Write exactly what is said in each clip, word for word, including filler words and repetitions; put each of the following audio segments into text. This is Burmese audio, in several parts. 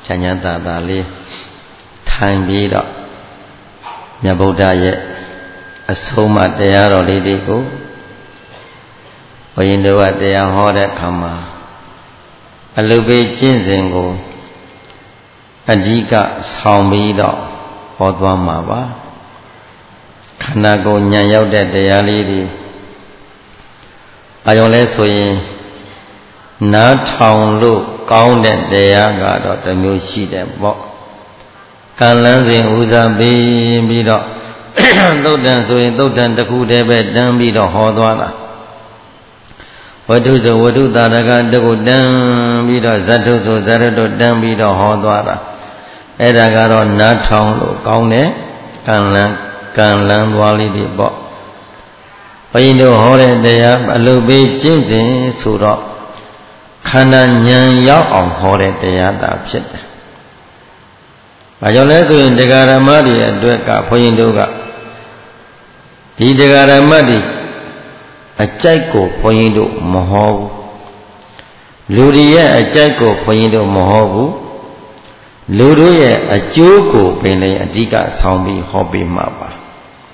ချမ်းချမ်းသာသာလေးထိုင်ပြီးတော့မြတ်ဗုဒ္ဓရဲ့အဆုံးအမတရားတော်လေးတွေကိုဘုရင်တို့ကတရားဟောတဲ့အခါမှာအလုပိကျင့်စဉ်ကိုအဓိကဆောင်ပြီးတော့ဟောသွားမှာပါခန္ဓာကိုယ်ဉာဏ်ရောက်တဲ့တရားလေးတွေအယုံလဲဆိုရင်နားထောင်လို့ကောင်းတဲ့တရားကတော့တစ်မျိုးရှိတယ်ပေါ့ကံလန်းစဉ်ဦးစားပေးပြီးတော့သုတ်တန်ဆိုရင်သုတ်တန်တစ်ခုတည်းပဲတန်းပြီးတော့ဟောသွားတာဝတ္ထုဆိုဝတ္ထုတာရကတခုတန်းပြီးတော့ဇတ်ထုဆိုဇတ်ထုတန်းပြီးတော့ဟောသွားတာအဲ့ဒါကတော့နားထောင်လို့ကောင်းတဲ့ကံလန်းကံလန်းသွားလေးတွေပေါ့ဘုရင်တို့ဟောတဲ့တရားအလုပေးကျင့်စဉ်ဆိုတော့ခန္ဓာဉာဏ်ရောက်အောင်ဟောတဲ့တရားသာဖြစ်တယ်။ဘာကြောင့်လဲဆိုရင်တရားဓမ္မတွေအတွက်ကဘုရင်တို့ကဒီတရားဓမ္မတွေအကြိုက်ကိုဘုရင်တို့မဟောဘူး။လူတွေရဲ့အကြိုက်ကိုဘုရင်တို့မဟောဘူး။လူတို့ရဲ့အကျိုးကိုပင်လည်းအဓိကဆောင်ပြီးဟောပေးမှာပါ။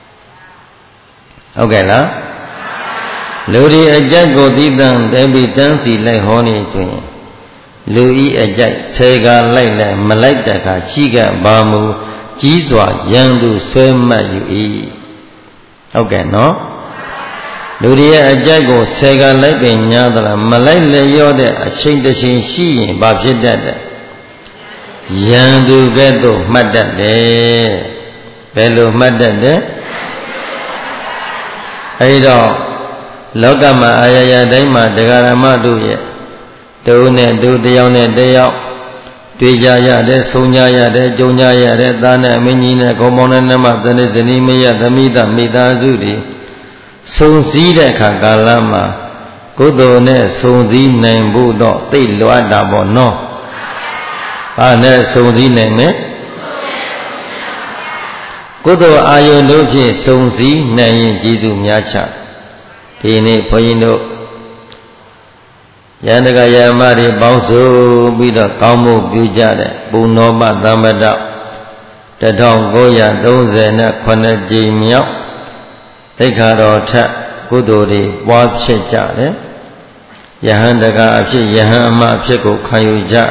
ဟုတ်ကဲ့လား။လူဒီအကြိုက်ကိုသိတန်းတဲပြီးတန်းစီလိုက်ဟောနေဆိုရင်လူဤအကြိုက်ဆယ်ကလိုက်လဲမလိုက်တဲ့အခါရှိကဘာမူကြီးစွာရန်သူဆွဲမှတ်ယူ၏ဟုတ်ကဲ့နော်လူဒီရဲ့အကြိုက်ကိုဆယ်ကလိုက်ပင်ညာသလားမလိုက်လျော့တဲ့အချိန်တစ်ချိန်ရှိရင်ဘာဖြစ်တတ်တယ်ရန်သူကဲ့သို့မှတ်တတ်တယ်ဘယ်လိုမှတ်တတ်တယ်အဲဒီတော့လောကမှာအာရယတိုင်းမှာတရားဓမ္မတို့ရဲ့တုံးနဲ့တူတယောက်နဲ့တယောက်တွေ့ကြရတယ်ဆုံကြရတယ်ကြုံကြရတယ်သားနဲ့အမင်းကြီးနဲ့ခေါင်းပေါင်းနဲ့နှမသတိဇနီးမယသမိတမိသားစုတွေဆုံစည်းတဲ့အခါကာလမှာကုသိုလ်နဲ့ဆုံစည်းနိုင်ဖို့တော့သိလွတ်တာပေါ့နော်။အားနဲ့ဆုံစည်းနိုင်မယ်ကုသိုလ်အာယုန်တို့ဖြင့်ဆုံစည်းနိုင်ရင်ကျေးဇူးများချဒီနေ့ဘုန်းကြီးတို့ယန္တကယမတွေပေါင်းစုပြီးတော့ကောင်းမှုပြုကြတဲ့ပုဏ္ဏောပသမ္ပတတထောင်ကိုးရာသုံးဆယ်နဲ့ခုနှစ်ကြိမ်မြောက်သိက္ခာတော်ထက်ကုသိုလ်တွေပွားဖြစ်ကြတယ်ယဟန်တကအဖြစ်ယဟန်အမအဖြစ်ကိုခံယူကြ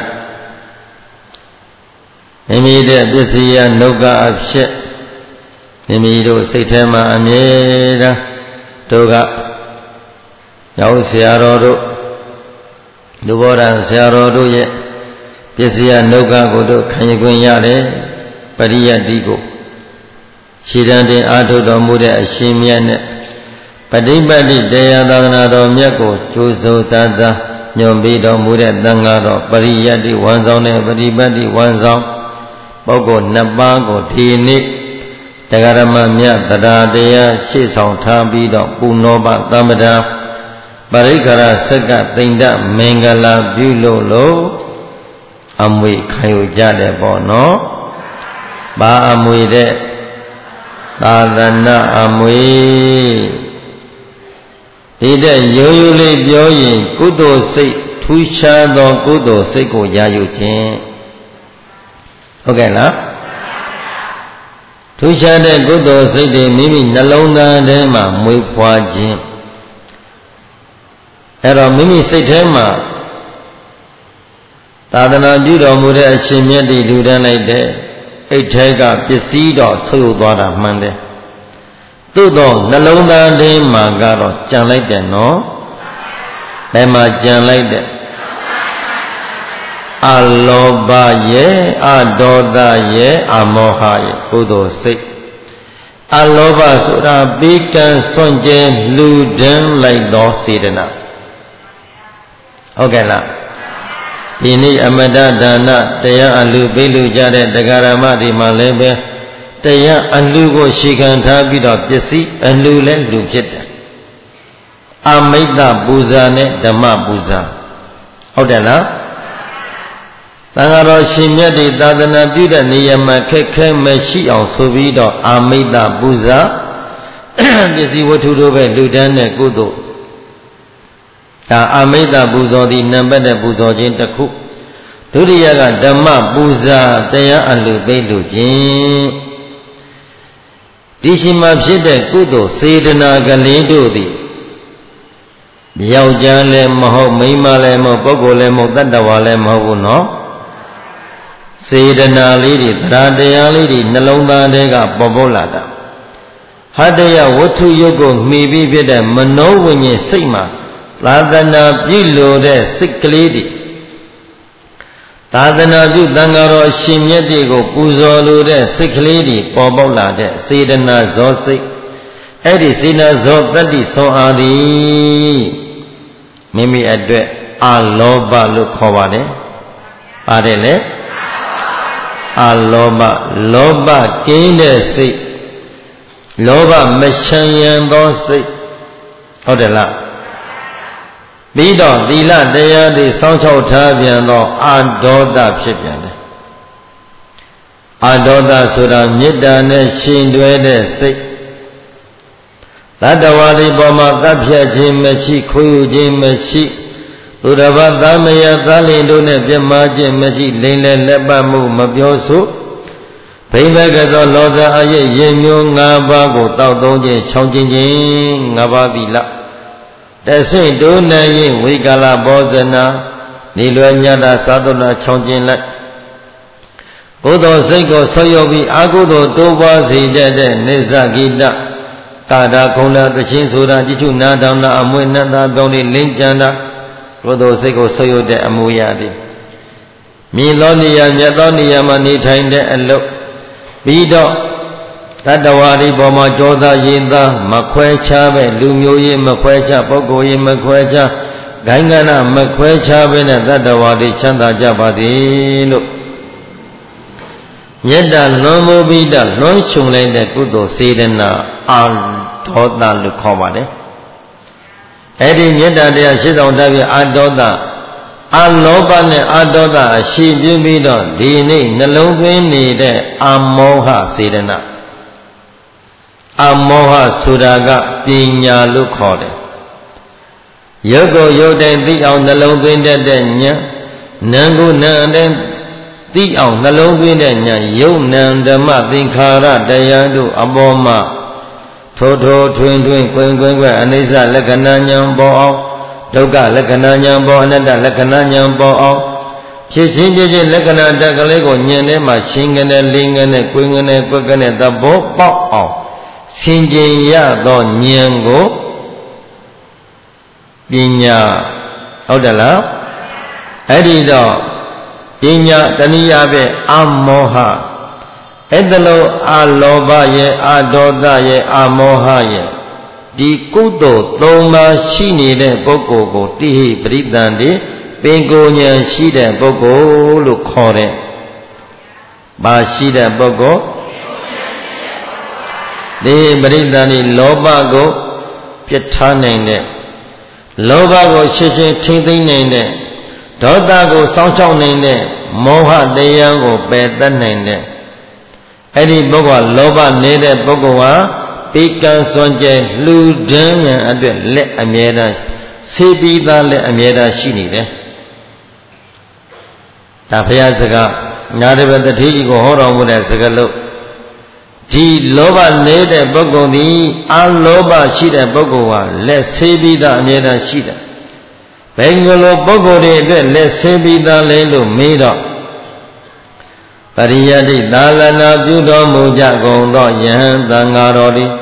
မိမိတဲ့ပစ္စည်းရနှုတ်ကအဖြစ်မိမိတို့စိတ်ထဲမှာအမြဲတမ်းတို့ကရောက်ဆရာတော်တို့လူဘောဓဆရာတော်တို့ရဲ့ပစ္စည်းနှုတ်ကကိုတို့ခံယူခွင့်ရတယ်ပရိယတ္တိကိုခြေတံတင်အားထုတ်တော်မူတဲ့အရှင်မြတ်နဲ့ပฏิပတ်တိတရားသာသနာတော်မြတ်ကိုကျိုးစိုးသာသာညွန်ပြီးတော်မူတဲ့သံဃာတော်ပရိယတ္တိဝန်ဆောင်တဲ့ပฏิပတ်တိဝန်ဆောင်ပုဂ္ဂိုလ်နှစ်ပါးကိုဒီနေ့တရားဓမ္မမြတ်တရားတရားရှေ့ဆောင်ထားပြီးတော့ပုဏ္ဏောပသမ္ပဒါပရိက္ခရစက္ကသိန္ဒမင်္ဂလာပြုလို့လို့အမွေခံယူကြတယ်ပေါ့နော်။ဘာအမွေတဲ့သာသနာအမွေဒီတဲ့ရိုးရိုးလေးပြောရင်ကုသိုလ်စိတ်ထူးခြားသောကုသိုလ်စိတ်ကိုရယူခြင်းဟုတ်ကဲ့လားထူးခြားတဲ့ကုသိုလ်စိတ်တွေမိမိနှလုံးသားထဲမှာမွေးဖွားခြင်းအဲ့တော့မိမိစိတ်ထဲမှာသာသနာပြုတော်မူတဲ့အရှင်မြတ်တွေလူတန်းလိုက်တဲ့အိတ်ထဲကပစ္စည်းတော့ဆုပ်သွားတာမှန်တယ်သို့တော့နှလုံးသားထဲမှာကတော့ကြံလိုက်တယ်နော်ဘယ်မှာကြံလိုက်တယ်အလောဘရဲ့အဒေါသရဲ့အမောဟရဲ့ကုသိုလ်စိတ်အလောဘဆိုတာပေကံစွန့်ကြဲလူဒန်းလိုက်သောစေတနာဟုတ်ကဲ့လားဒီနေ့အမတဒါနတရားအလူပေးလူကြတဲ့တရားဓမ္မတွေမှာလည်းပဲတရားအလူကိုရှေခံထားပြီးတော့ပစ္စည်းအလူလည်းလူဖြစ်တယ်အမိတ္တပူဇာနဲ့ဓမ္မပူဇာဟုတ်တယ်လားသံဃာတော်ရှင်မြတ်တွေသာသနာပြုတဲ့နေရာမှာခက်ခဲမရှိအောင်ဆိုပြီးတော့အာမိတ္တပူဇာပစ္စည်းဝတ္ထုတို့ပဲလူတန်းတဲ့ကုသိုလ်ဒါအာမိတ္တပူဇော်သည်နံပါတ်တဲ့ပူဇော်ခြင်းတစ်ခုဒုတိယကဓမ္မပူဇာတရားအလှပိတ်လူခြင်းဒီရှိမှဖြစ်တဲ့ကုသိုလ်စေတနာကလေးတို့သည်ယောက်ျားလည်းမဟုတ်မိန်းမလည်းမဟုတ်ပုဂ္ဂိုလ်လည်းမဟုတ်တတ္တဝါလည်းမဟုတ်ဘူးနော်စေတနာလေးတွေတရားတရားလေးတွေနှလုံးသားထဲကပေါ်ပေါ်လာတာဟတယဝတ္ထုယုတ်ကိုမှီပြီးဖြစ်တဲ့မနောဝိညာဉ်စိတ်မှာသာသနာပြုလို့တဲ့စိတ်ကလေးတွေသာသနာပြုတန်ဃာတော်အရှင်မြတ်တွေကိုပူဇော်လိုတဲ့စိတ်ကလေးတွေပေါ်ပေါက်လာတဲ့စေတနာဇောစိတ်အဲ့ဒီစေတနာဇောတတ္တိဆွန်အားသည်မိမိအတွက်အာလောဘလို့ခေါ်ပါတယ်။ပါတယ်လေအာလောဘလောဘကင်းတဲ့စိတ်လောဘမချမ်းရံသောစိတ်ဟုတ်တယ်လားပြီးတော့သီလတရားတွေစောင့်ရှောက်ထားပြန်သောအာဒေါသဖြစ်ပြန်တယ်အာဒေါသဆိုတာမေတ္တာနဲ့ရှင်တွဲတဲ့စိတ်တတ္တဝါတွေပေါ်မှာတပ်ဖြတ်ခြင်းမရှိခွေယူခြင်းမရှိသူတစ်ပါးသားမယားသားလင်တို့နဲ့ပြမခြင်းမရှိလိမ့်လဲလက်ပတ်မှုမပြောဆိုဘိမကသောလောဇာအရဲ့ရင်မျိုး၅ပါးကိုတောက်သုံးခြင်းချောင်းခြင်းခြင်း၅ပါးသီလတဆင့်ဒုနိုင်ရင်ဝိကာလဘောဇနာနေလွယ်ညတာသာသနာချောင်းခြင်းလိုက်ကိုယ်တော်စိတ်ကိုဆွရောက်ပြီးအာဟုသောတိုးပွားစေတဲ့နိစ္စဂိတကာဒါခုံလာသချင်းဆိုတာတိထုနာတောင်းတာအမွေနတ်သားပြောင်းနေလင်းကြံတာကိုယ်တော်စိတ်ကိုဆွရောက်တဲ့အမူအရာတွေမြင်သောနေရာမြတ်သောနေရာမှာနေထိုင်တဲ့အလုပ်ပြီးတော့တတ္တဝါတွေပေါ်မှာကြောသားရင်သားမခွဲခြားပဲလူမျိုးရေးမခွဲခြားပုဂ္ဂိုလ်ရေးမခွဲခြားဂိုင်းကနမခွဲခြားပဲနဲ့တတ္တဝါတွေချမ်းသာကြပါသည်လို့မေတ္တာလွန်မိုးပြီးတော့လွန်ခြုံလိုက်တဲ့ကုသိုလ်စေတနာအာဒေါသလို့ခေါ်ပါတယ်အဲ့ဒီမေတ္တာတရားရှင်းဆောင်ထားပြီးအာဒေါသအာလောဘနဲ့အာဒေါသအရှိပြင်းပြီးတော့ဒီနေ့နှလုံးသွင်းနေတဲ့အာမောဟစေတနာအာမောဟဆိုတာကပညာလို့ခေါ်တယ်ရုပ်ကိုရုပ်တိုင်းသိအောင်နှလုံးသွင်းတတ်တဲ့ဉာဏ်နာမ်ကိုနာမ်တိုင်းသိအောင်နှလုံးသွင်းတဲ့ဉာဏ်ယုတ်နံဓမ္မသင်္ခါရတရားတို့အပေါ်မှာထိုးထိုးထွင်းထွင်းကွင်ကွင်ကွင်အနိစ္စလက္ခဏာဉာဏ်ပေါ်အောင်ဒုက္ခလက္ခဏာဉာဏ်ပေါ်အနတ္တလက္ခဏာဉာဏ်ပေါ်အောင်ဖြစ်ချင်းဖြစ်ချင်းလက္ခဏာတက်ကလေးကိုဉာဏ်ထဲမှာရှင်းကနေလင်းကနေကွင်ကနေကွက်ကနေသဘောပေါက်အောင်ဆင်ခြင်ရသောဉာဏ်ကိုပညာဟုတ်တယ်လားအဲ့ဒီတော့ပညာတဏှာပဲအာမောဟအဲ့ဒါလို့အာလောဘရဲ့အာဒေါသရဲ့အာမောဟရဲ့ဒီကုသိုလ်သုံးပါးရှိနေတဲ့ပုဂ္ဂိုလ်ကိုတိဟိပရိသန္တိပင်ကိုဉာဏ်ရှိတဲ့ပုဂ္ဂိုလ်လို့ခေါ်တဲ့။ဘာရှိတဲ့ပုဂ္ဂိုလ်ဒီပရိသန္တိလောဘကိုပြစ်ထားနိုင်တဲ့လောဘကိုရှင်းရှင်းထိမ့်သိမ့်နိုင်တဲ့ဒေါသကိုစောင့်ရှောက်နိုင်တဲ့မောဟတရားကိုပယ်တတ်နိုင်တဲ့အဲ့ဒီပုဂ္ဂိုလ်လောဘနေတဲ့ပုဂ္ဂိုလ်ဟာပိကံစွန့်ကြဲလှူဒန်းရန်အတွက်လက်အမြဲတမ်းဆေးပြီးသားလက်အမြဲတမ်းရှိနေတယ်ဒါဘုရားစကားညာတပတတိကြီးကိုဟောတော်မူတဲ့စကားလို့ဒီလောဘနေတဲ့ပုဂ္ဂိုလ်သည်အလောဘရှိတဲ့ပုဂ္ဂိုလ်ဟာလက်ဆေးပြီးသားအမြဲတမ်းရှိတယ်ဘယ်လိုပုဂ္ဂိုလ်တွေအတွက်လက်ဆေးပြီးသားလဲလို့မေးတော့ပရိယတိသာလနာပြုတော်မူကြကုန်သောယဟန်သံဃာတော်သည်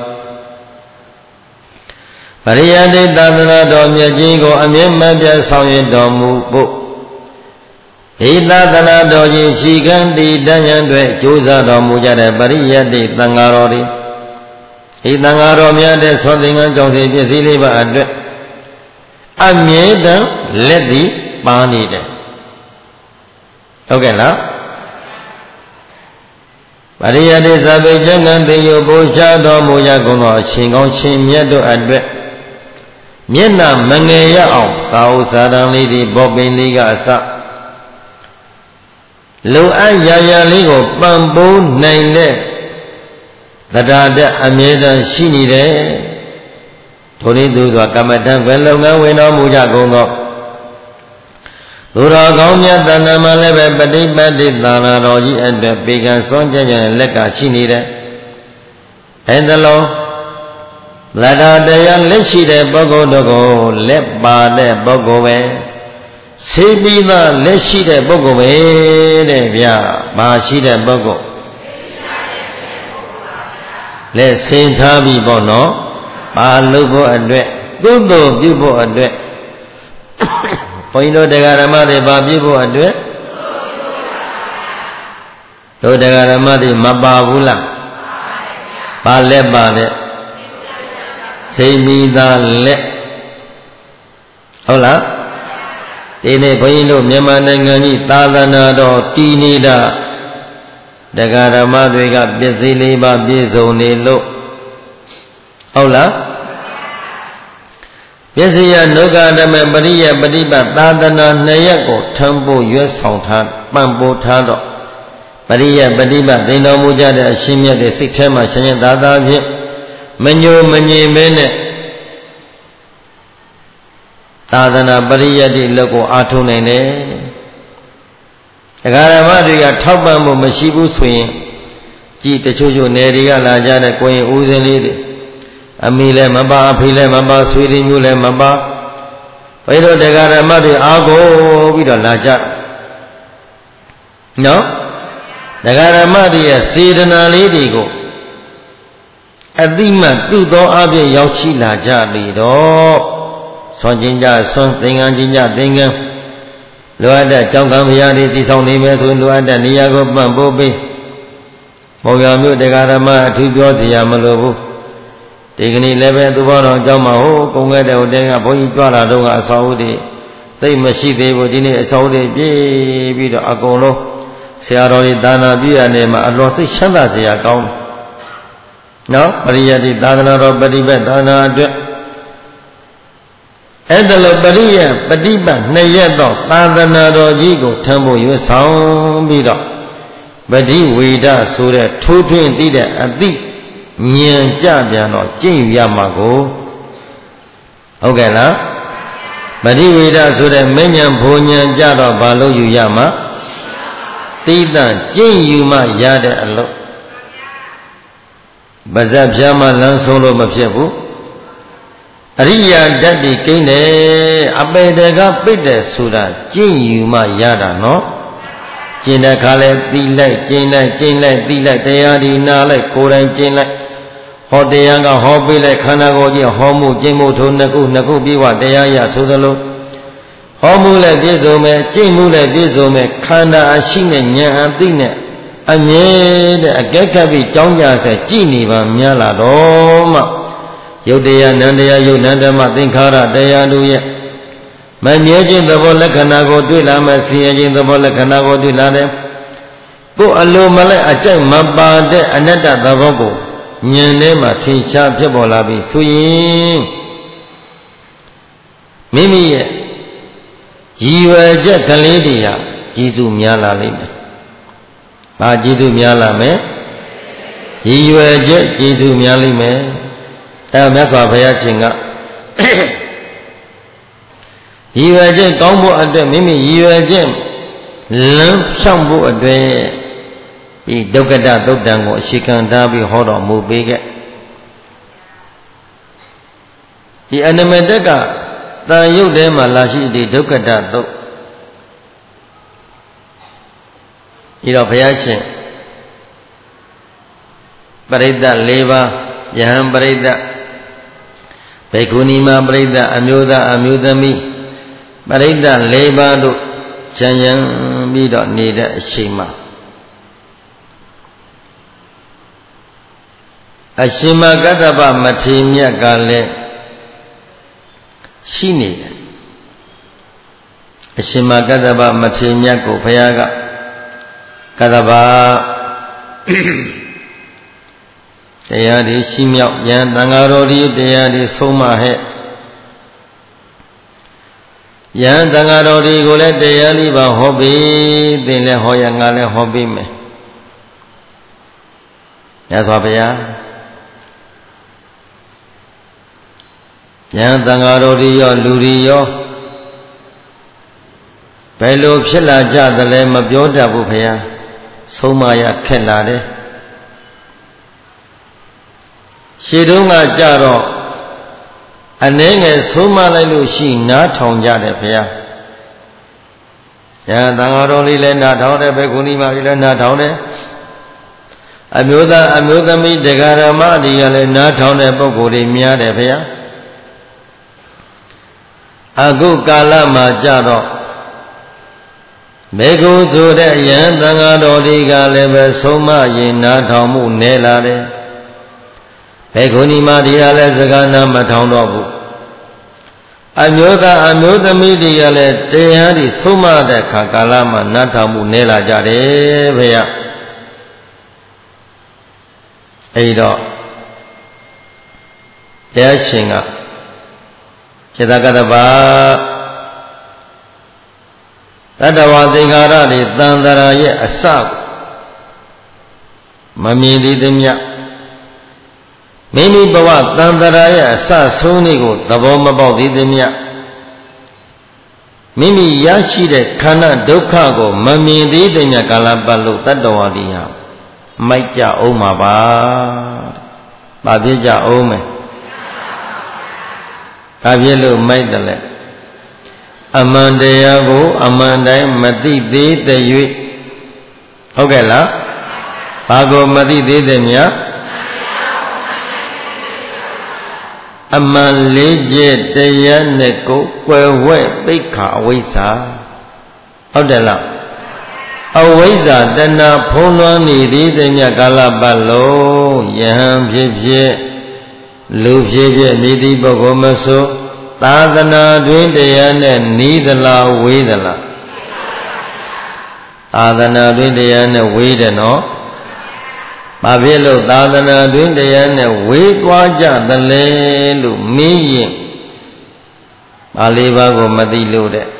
ပရိယတိသာသနာတော်မြတ်ကြီးကိုအမြဲမပြတ်ဆောင်ရွက်တော်မူဖို့ဒီသာသနာတော်ကြီးရှိကံတည်တញ្ញံတွေကြိုးစားတော်မူကြတဲ့ပရိယတိသံဃာတော်သည်ဒီသံဃာတော်များတဲ့သောသင်္ကန်းကြောင့်စီပစ္စည်းလေးပါအတွက်အမြဲတမ်းလက်သည်ပါနေတယ်ဟုတ်ကဲ့လားပရိယတိသဗ္ဗေကျမ်းတေယပို့ချတော်မူရကုန်သောအရှင်ကောင်းရှင်မြတ်တို့အတွက်မျက်နှာမငယ်ရအောင်သာဥစာတံလေးဒီဘောပင်လေးကအစလုံအပ်ရာရာလေးကိုပံ့ပိုးနိုင်တဲ့တရားတဲ့အမြဲတမ်းရှိနေတယ်ဒုရိသူသောကမ္မထံဘယ်လုပ်ငန်းဝင်တော်မူကြကုန်သောတော်ကောင်းမြတ်တဏ္ဍာမှာလည်းပဲပฏิပတ်တိသာနာတော်ကြီးအတွက်ပေကံစွန့်ကြကြတဲ့လက်ကရှိနေတယ်အဲဒါလုံးလက်တော်တရားလက်ရှိတဲ့ပုဂ္ဂိုလ်တို့ကိုလက်ပါတဲ့ပုဂ္ဂိုလ်ပဲသိပြီးသားလက်ရှိတဲ့ပုဂ္ဂိုလ်ပဲတဲ့ဗျာမာရှိတဲ့ပုဂ္ဂိုလ်လက်ဆင်ထားပြီးပေါ့နော်ပါလို့ဖို့အတွက်ကုသိုလ်ပြုဖို့အတွက်ဘုန်းကြီးတို့တရားဓမ္မတွေပါပြုဖို့အတွက်တို့တရားဓမ္မတွေမပါဘူးလားပါလက်ပါတဲ့သိမိသားလက်ဟုတ်လားဒီနေ့ဘုန်းကြီးတို့မြန်မာနိုင်ငံကြီးသာသနာတော်တည်နေတာတရားဓမ္မတွေကပြည့်စည်လေးပါပြည့်စုံနေလို့ဟုတ်လားပစ္စယနုက္ခဓမ္မပရိယပฏิပတ်သာသနာနှစ်ရပ်ကိုထံပိုးရွတ်ဆောင်ထားပံ့ပိုးထားတော့ပရိယပฏิပတ်သိတော်မူကြတဲ့အရှင်မြတ်တဲ့စိတ်ထဲမှာရှင်ရင်သာသာဖြင့်မညိုမငြိမ်မဲနဲ့သာသနာပရိယတ်တိလက်ကိုအားထုတ်နိုင်တယ်တရားဓမ္မတွေကထောက်ပံ့မှုမရှိဘူးဆိုရင်ကြည်တချို့ချို့နယ်တွေကလာကြတဲ့ကိုရင်ဦးစင်းလေးတွေအမိလည်းမပါအဖေလည်းမပါဆွေတွေမျိုးလည်းမပါဘယ်တော့တရားဓမ္မတွေအားကိုပြီးတော့လာကြနော်တရားဓမ္မတွေရဲ့စေတနာလေးတွေကိုအတိမတ်ပြုသောအပြင်ရောက်ရှိလာကြပြီတော့ဆွမ်းကျင်ကြဆွမ်းသင်္ကန်းကျင်ကြသင်္ကန်းလိုအပ်တဲ့ကြောင်းကံဘုရားတွေတည်ဆောင်နေမယ်ဆိုရင်လိုအပ်တဲ့နေရာကိုပံ့ပိုးပေးပုံရမျိုးတရားဓမ္မအထူးပြောစရာမလိုဘူးဒီကနေ့လည်းပဲသူဘောတော်အကြောင်းမှာဟိုကုံခဲ့တဲ့ဟိုတဲကဘုန်းကြီးကြွလာတော့ကအစာဥတွေသိမရှိသေးဘူးဒီနေ့အစာဥတွေပြေးပြီးတော့အကုန်လုံးဆရာတော်တွေဒါနာပြုရနေမှာအလွန်စိတ်ချမ်းသာစရာကောင်းတယ်နော်ပရိယတ်တိသာသနာတော်ပฏิပတ်သာနာအတွက်အဲ့ဒါလိုပရိယတ်ပฏิပတ်နှစ်ရက်တော့သာသနာတော်ကြီးကိုထမ်းဖို့ရွတ်ဆောင်ပြီးတော့ပฏิဝေဒဆိုတဲ့ထိုးထွင်းသိတဲ့အသိဉာဏ်ကြပြန်တော့ကျင့်ယူရမှာကိုဟုတ်ကဲ့လားပฏิဝေဒဆိုတဲ့မဉ္ဇဉ်ဘုံဉာဏ်ကြတော့ဘာလို့ယူရမှာသိတံကျင့်ယူမှရတဲ့အလို့ပါဇက်ပြားမှလမ်းဆုံးလို့မဖြစ်ဘူးအရိယာဓာတ်တွေကိန်းတယ်အပေတကပိတ်တယ်ဆိုတာကျင့်ယူမှရတာနော်ကျင့်တဲ့ခါလဲသိလိုက်ကျင့်လိုက်ကျင့်လိုက်သိလိုက်တရားဒီနာလိုက်ကိုယ်တိုင်ကျင့်လိုက်ဟောတရားကဟောပေးလိုက်ခန္ဓာကိုယ်ကြီးဟောမှုကျင့်မှုထိုနှစ်ခုနှစ်ခုပြီးွားတရားရဆိုသလိုဟောမှုလည်းပြည့်စုံမယ်ကျင့်မှုလည်းပြည့်စုံမယ်ခန္ဓာအရှိနဲ့ဉာဏ်အသိနဲ့အမြဲတဲ့အကဲခတ်ပြီးကြောင်းကြဆက်ကြည်နေပါများလာတော့မှယုတ်တရားနန္တရားယုတ်နန္ဓမသင်္ခါရတရားတို့ရဲ့မမြဲခြင်းသဘောလက္ခဏာကိုတွေ့လာမယ်ဆင်းရဲခြင်းသဘောလက္ခဏာကိုတွေ့လာတယ်ကိုယ်အလိုမလိုက်အကြိုက်မပါတဲ့အနတ္တသဘောကိုဉာဏ်ထဲမှာထင်ရှားဖြစ်ပေါ်လာပြီဆိုရင်မိမိရဲ့ရည်ရွယ်ချက်ကလေးတွေဟာကျေးဇူးများလာလိမ့်မယ်။ဘာကျေးဇူးများလာမယ်။ရည်ရွယ်ချက်ကျေးဇူးများလိမ့်မယ်။ဒါမြတ်စွာဘုရားရှင်ကရည်ရွယ်ချက်ကောင်းဖို့အတွက်မိမိရည်ရွယ်ချက်လမ်းဖြောင့်ဖို့အတွက်ဒီဒုက္ခတသုတ်တံကိုအရှိခံထားပြီးဟောတော်မူပေးခဲ့ဒီအနမတက်ကတန်ရုပ်ထဲမှာလာရှိဒီဒုက္ခတသုတ်ဒီတော့ဘုရားရှင်ပရိသတ်၄ပါးယဟန်ပရိသတ်ဘေကုဏီမပရိသတ်အမျိုးသားအမျိုးသမီးပရိသတ်၄ပါးတို့ဉာဏ်ရံပြီးတော့နေတဲ့အချိန်မှာအရှင်မကတ္တပမထေရမြတ်ကလည်းရှိနေတယ်အရှင်မကတ္တပမထေရမြတ်ကိုဘုရားကကတ္တပတရားဒီရှိမြောက်ယံတန်ဃာတော်ဒီတရားဒီဆုံးမဟဲ့ယံတန်ဃာတော်ဒီကိုလည်းတရားလေးပါဟောပေးသင်လည်းဟောရငါလည်းဟောပေးမယ်မြတ်စွာဘုရားယံတန်ဃာတော်ဒီရောလူဒီရောဘယ်လိုဖြစ်လာကြသလဲမပြောတတ်ဘူးဖေဟာဆုံးမရခက်လာတယ်ရှေ့တုန်းကကြတော့အနေငယ်ဆုံးမလိုက်လို့ရှိနားထောင်ကြတယ်ဖေဟာညာသံဃာတော်လေးလည်းနားထောင်တယ်ဘယ်ခုနီးမှလည်းနားထောင်တယ်အမျိုးသားအမျိုးသမီးတရားဓမ္မတွေကလည်းနားထောင်တဲ့ပုဂ္ဂိုလ်တွေများတယ်ဖေဟာအခုကာလမှာကြတော့မေကုဆိုတဲ့ယဟန်သံဃာတော်တွေကလည်းပဲဆုံးမရင်နားထောင်မှုနည်းလာတယ်ဘေခုနီမတွေကလည်းစကားနားမထောင်တော့ဘူးအမျိုးသားအမျိုးသမီးတွေကလည်းတရားဒီဆုံးမတဲ့ခါကာလမှာနားထောင်မှုနည်းလာကြတယ်ဖေရအဲ့တော့တရားရှင်ကစေတကတ္တပါတတ္တဝါသင်္ခါရတွေတန်တရာရဲ့အစမမြင်သေးသမျှမိမိဘဝတန်တရာရဲ့အစဆုံးလေးကိုသဘောမပေါက်သေးသမျှမိမိရရှိတဲ့ခန္ဓာဒုက္ခကိုမမြင်သေးသမျှကာလပတ်လို့တတ္တဝါတွေဟာမိုက်ကြအောင်မှာပါ။ဘာဖြစ်ကြအောင်မယ်။ဘာဖြစ်လို့မိုက်တယ်လဲ။အမှန်တရားကိုအမှန်တိုင်းမသိသေးတဲ့၍ဟုတ်ကဲ့လား။ဘာကိုမသိသေးတဲ့မြတ်အမှန်လေးကျက်တရားနဲ့ကိုကွယ်ဝဲပိတ်ခါအဝိဇ္ဇာဟုတ်တယ်လားအဝိဇ္ဇာတဏဖုံးလွှမ်းနေသည်တည်းမြတ်ကာလပတ်လုံးယဟန်ဖြစ်ဖြစ်လူဖြစ်ဖြစ်မိတိပုဂ္ဂိုလ်မဆိုသာသနာတွင်တရားနဲ့နီးသလားဝေးသလားသာသနာတွင်တရားနဲ့ဝေးတယ်နော်ဘာဖြစ်လို့သာသနာတွင်တရားနဲ့ဝေးသွားကြသလဲလို့မေးရင်ပါဠိပါးကိုမသိလို့တဲ့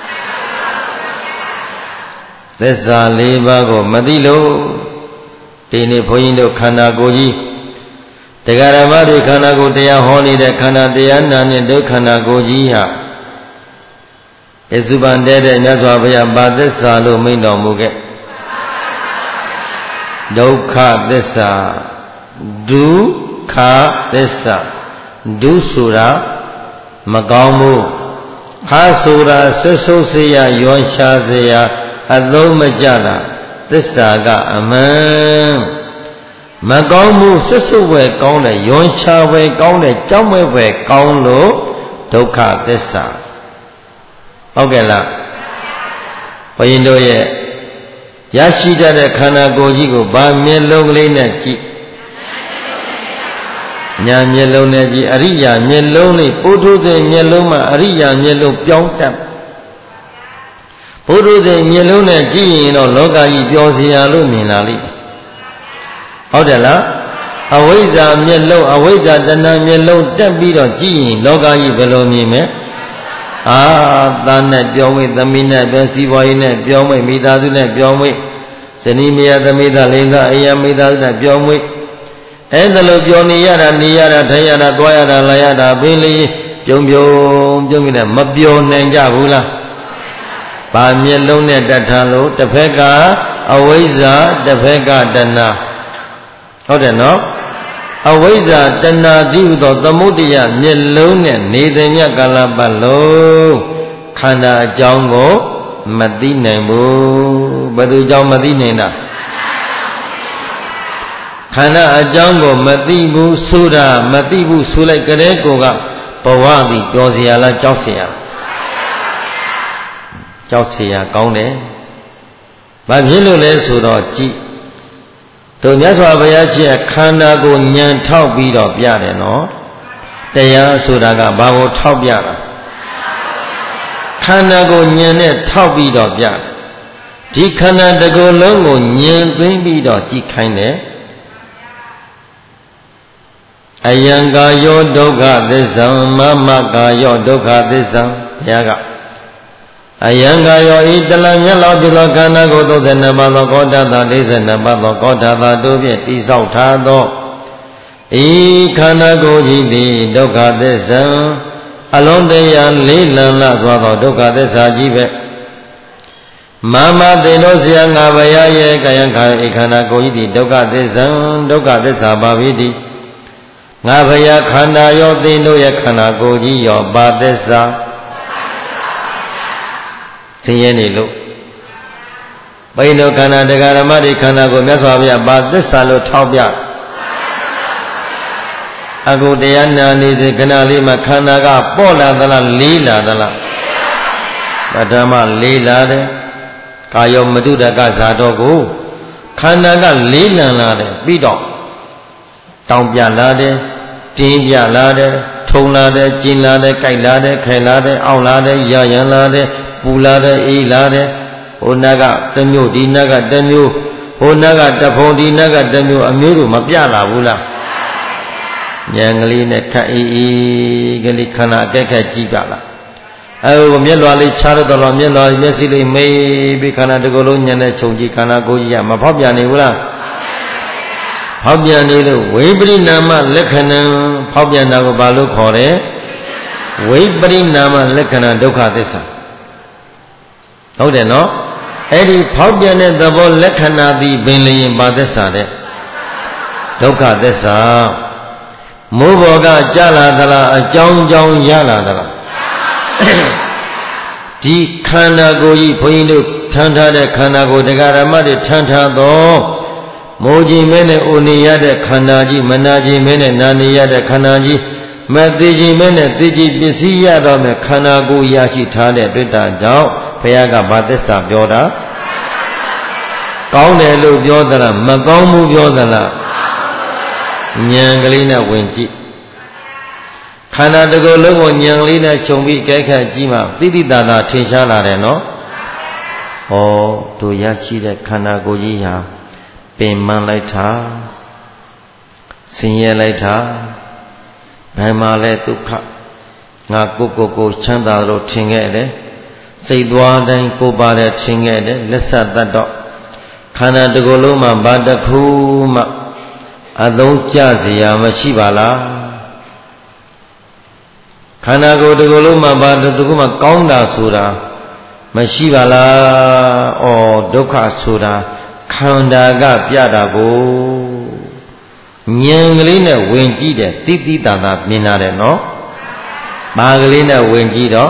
သစ္စာလေးပါးကိုမသိလို့ဒီနေ့ဘုန်းကြီးတို့ခန္ဓာကိုယ်ကြီးတရားဓမ္မတွေခန္ဓာကိုယ်တရားဟောနေတဲ့ခန္ဓာတရားနာနဲ့ဒုက္ခခန္ဓာကိုယ်ကြီးဟာအစုပန်တဲ့တဲ့မြတ်စွာဘုရားပါသစ္စာလို့မိန့်တော်မူခဲ့ဒုက္ခသစ္စာဒုက္ခသစ္စာဒုဆိုတာမကောင်းဘူးခါဆိုတာဆွဆုပ်เสียရောရှားเสียအသုံးမကျတာသစ္စာကအမှန်မကောင်းမှုဆွဆုပ်ဝဲကောင်းတယ်ရောရှားဝဲကောင်းတယ်ကြောက်မဲ့ဝဲကောင်းလို့ဒုက္ခသစ္စာဟုတ်ကဲ့လားဘုရင်တို့ရဲ့ရရှိတတ်တဲ့ခန္ဓာကိုယ်ကြီးကိုဗာမျက်လုံးကလေးနဲ့ကြည့်ညာမျက်လုံးနဲ့ကြည့်အရိယာမျက်လုံးလေးပုထုဇဉ်မျက်လုံးမှာအရိယာမျက်လုံးပြောင်းတတ်ပုထုဇဉ်မျက်လုံးနဲ့ကြည့်ရင်တော့လောကကြီးပျော်စရာလို့မြင်လာလိမ့်ဟုတ်တယ်လားအဝိဇ္ဇာမျက်လုံးအဝိဇ္ဇာတဏှာမျက်လုံးတက်ပြီးတော့ကြည့်ရင်လောကကြီးဘယ်လိုမြင်မလဲအာသားနဲ့ပြောင်းဝိသမီးနဲ့ပြောစီးပွားရေးနဲ့ပြောင်းဝိမိသားစုနဲ့ပြောင်းဝိဇနီးမယားသမီးသားလေးသားအရာမိသားစုနဲ့ပြောင်းဝိအဲ့ဒါလိုပြောနေရတာနေရတာထိုင်ရတာသွားရတာလာရတာဘင်းလေးပြုံးပြုံးပြုံးပြီးနဲ့မပြောနိုင်ကြဘူးလားဗာမျက်လုံးနဲ့တတ်ထားလို့တစ်ဖက်ကအဝိဇ္ဇာတစ်ဖက်ကတဏှာဟုတ်တယ်နော်အဝိဇ္ဇာတဏှာတိဟုသောသမုဒိယမျက်လုံးနဲ့နေသည်မြတ်ကာလပတ်လုံးခန္ဓာအကြောင်းကိုမသိနိုင်ဘူးဘယ်သူကြောင့်မသိနိုင်တာခန္ဓာအကြောင်းကိုမသိဘူးဆိုတာမသိဘူးဆိုလိုက်ကြတဲ့ကိုကဘဝသည်ပျော်စရာလားကြောက်စရာကြောက်စရာကောင်းတယ်ဘာဖြစ်လို့လဲဆိုတော့ကြည့်တို့မြတ်စွာဘုရားကြီးခန္ဓာကိုဉာဏ်ထောက်ပြီးတော့ပြတယ်နော်တရားဆိုတာကဘာကိုထောက်ပြတာခန္ဓာကိုဉာဏ်နဲ့ထောက်ပြီးတော့ပြဒီခန္ဓာတစ်ခုလုံးကိုဉာဏ်သွင်းပြီးတော့ကြည့်ခိုင်းတယ်အယံကာယောဒုက္ခသစ္စာမမကာယောဒုက္ခသစ္စာဘုရားကအယံကာယောဤတလမျက်လောက်ပြုသောခန္ဓာကိုသုံးဆယ်နှစ်ပါးသောကောဋ္ဌသာလေးဆယ်နှစ်ပါးသောကောဋ္ဌသာတို့ဖြင့်တိဆောက်ထားသောဤခန္ဓာကိုယ်ကြီးသည်ဒုက္ခသစ္စာအလုံးတရားလေးလံလာသွားသောဒုက္ခသစ္စာကြီးပဲ Mama Deno Sia Ngabaya Ye Kayanka Ikana Koidi Doka Desan Doka Desa Babidi Ngabaya Khana Yo Deno Yakana Koji Yo Badesa Siyeni Lu Baino Khana Degaramadi Khana Go Myaswabya Badesa Lo Thawpya Agu Dayana Ni Gana Lima Khana Ga Pola Dala Lila Dala Badama Lila De Kayo Maduda Gazadogo Khanaga Lila Lade Bido Taumpya Lade Timpya Lade Tong Lade Jin Lade Kai Lade Kai Lade Ao Lade Yayan Lade Pu Lade E Lade Onaga Temyo Di Naga Temyo Onaga Tapon Di Naga Temyo Amuru Mapya La Bula Yangali Ne Kai Gali Khana Keka Jibala Oh, Mielwali Charadolo, Mielwali, Messili, may be Canada Golonia, Choji, Kanagoya, Mapobiani, Pobiani, Webri Nama, Lekana, Pobiana, Balu Kore, Webri Nama, Lekana, Doka Desa. Oh, they know? Eddie Pobiane, the ball Lekana, the Benley in Badesa, Doka Desa. Muboga, Jala, Dala, Jong Jong Yala, Dala. Di Khana Goyi Poindu Tanta de Khana Go de Garamadi Tanta do Moji Mene Uniya de Khanaji Manaji Mene Naniya de Khanaji Madiji Mene Diji Bisiya do me Khana Go Yashi Tade Rita Jao Payaga Badesa Byoda Kaun de Lu Byodala Magamu Byodala Nyangalina Winji Khana de go logo Nyanglina Chombi Kaka Jima, Didi Dada Tinshala Reno. Oh, to Yachi de Khana Goya, Payman Laita, Senior Laita, Bamale Tuka, Nakoko Chandalo Tingede, Saidwa Dan Kobare Tingede, Lessa that dog. Khana de Goloma Badakuma, Adon Jazia Mashibala. Khana go de Goloma Bada Duguma Kaunda Sura Mashibala or Doka Sura Kaunda Ga Piada go Nyanglina Wengi de Titi Dana Minare no Magalina Wengi do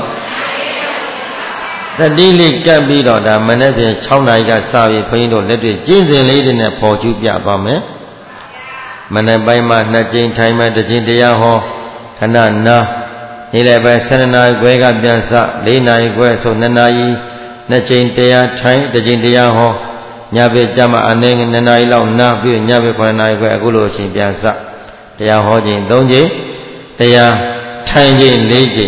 The daily can be do the manager Chaunaiga Savi Paindo let it Jins and Lady in a Portubia Bame Manabaima Najin Time at the Jindia Ho Kana Eleven Senana Guega Biansa, Lena Gueso Nanai, Nachain Tea, Time, the Jindia Ho, Nabe Jama Aneng, Nanai Lao Nabi, Nabe Kwanai Guagulo Chimpiansa, Tea Hojin Donji, Tea Tanjin Leji,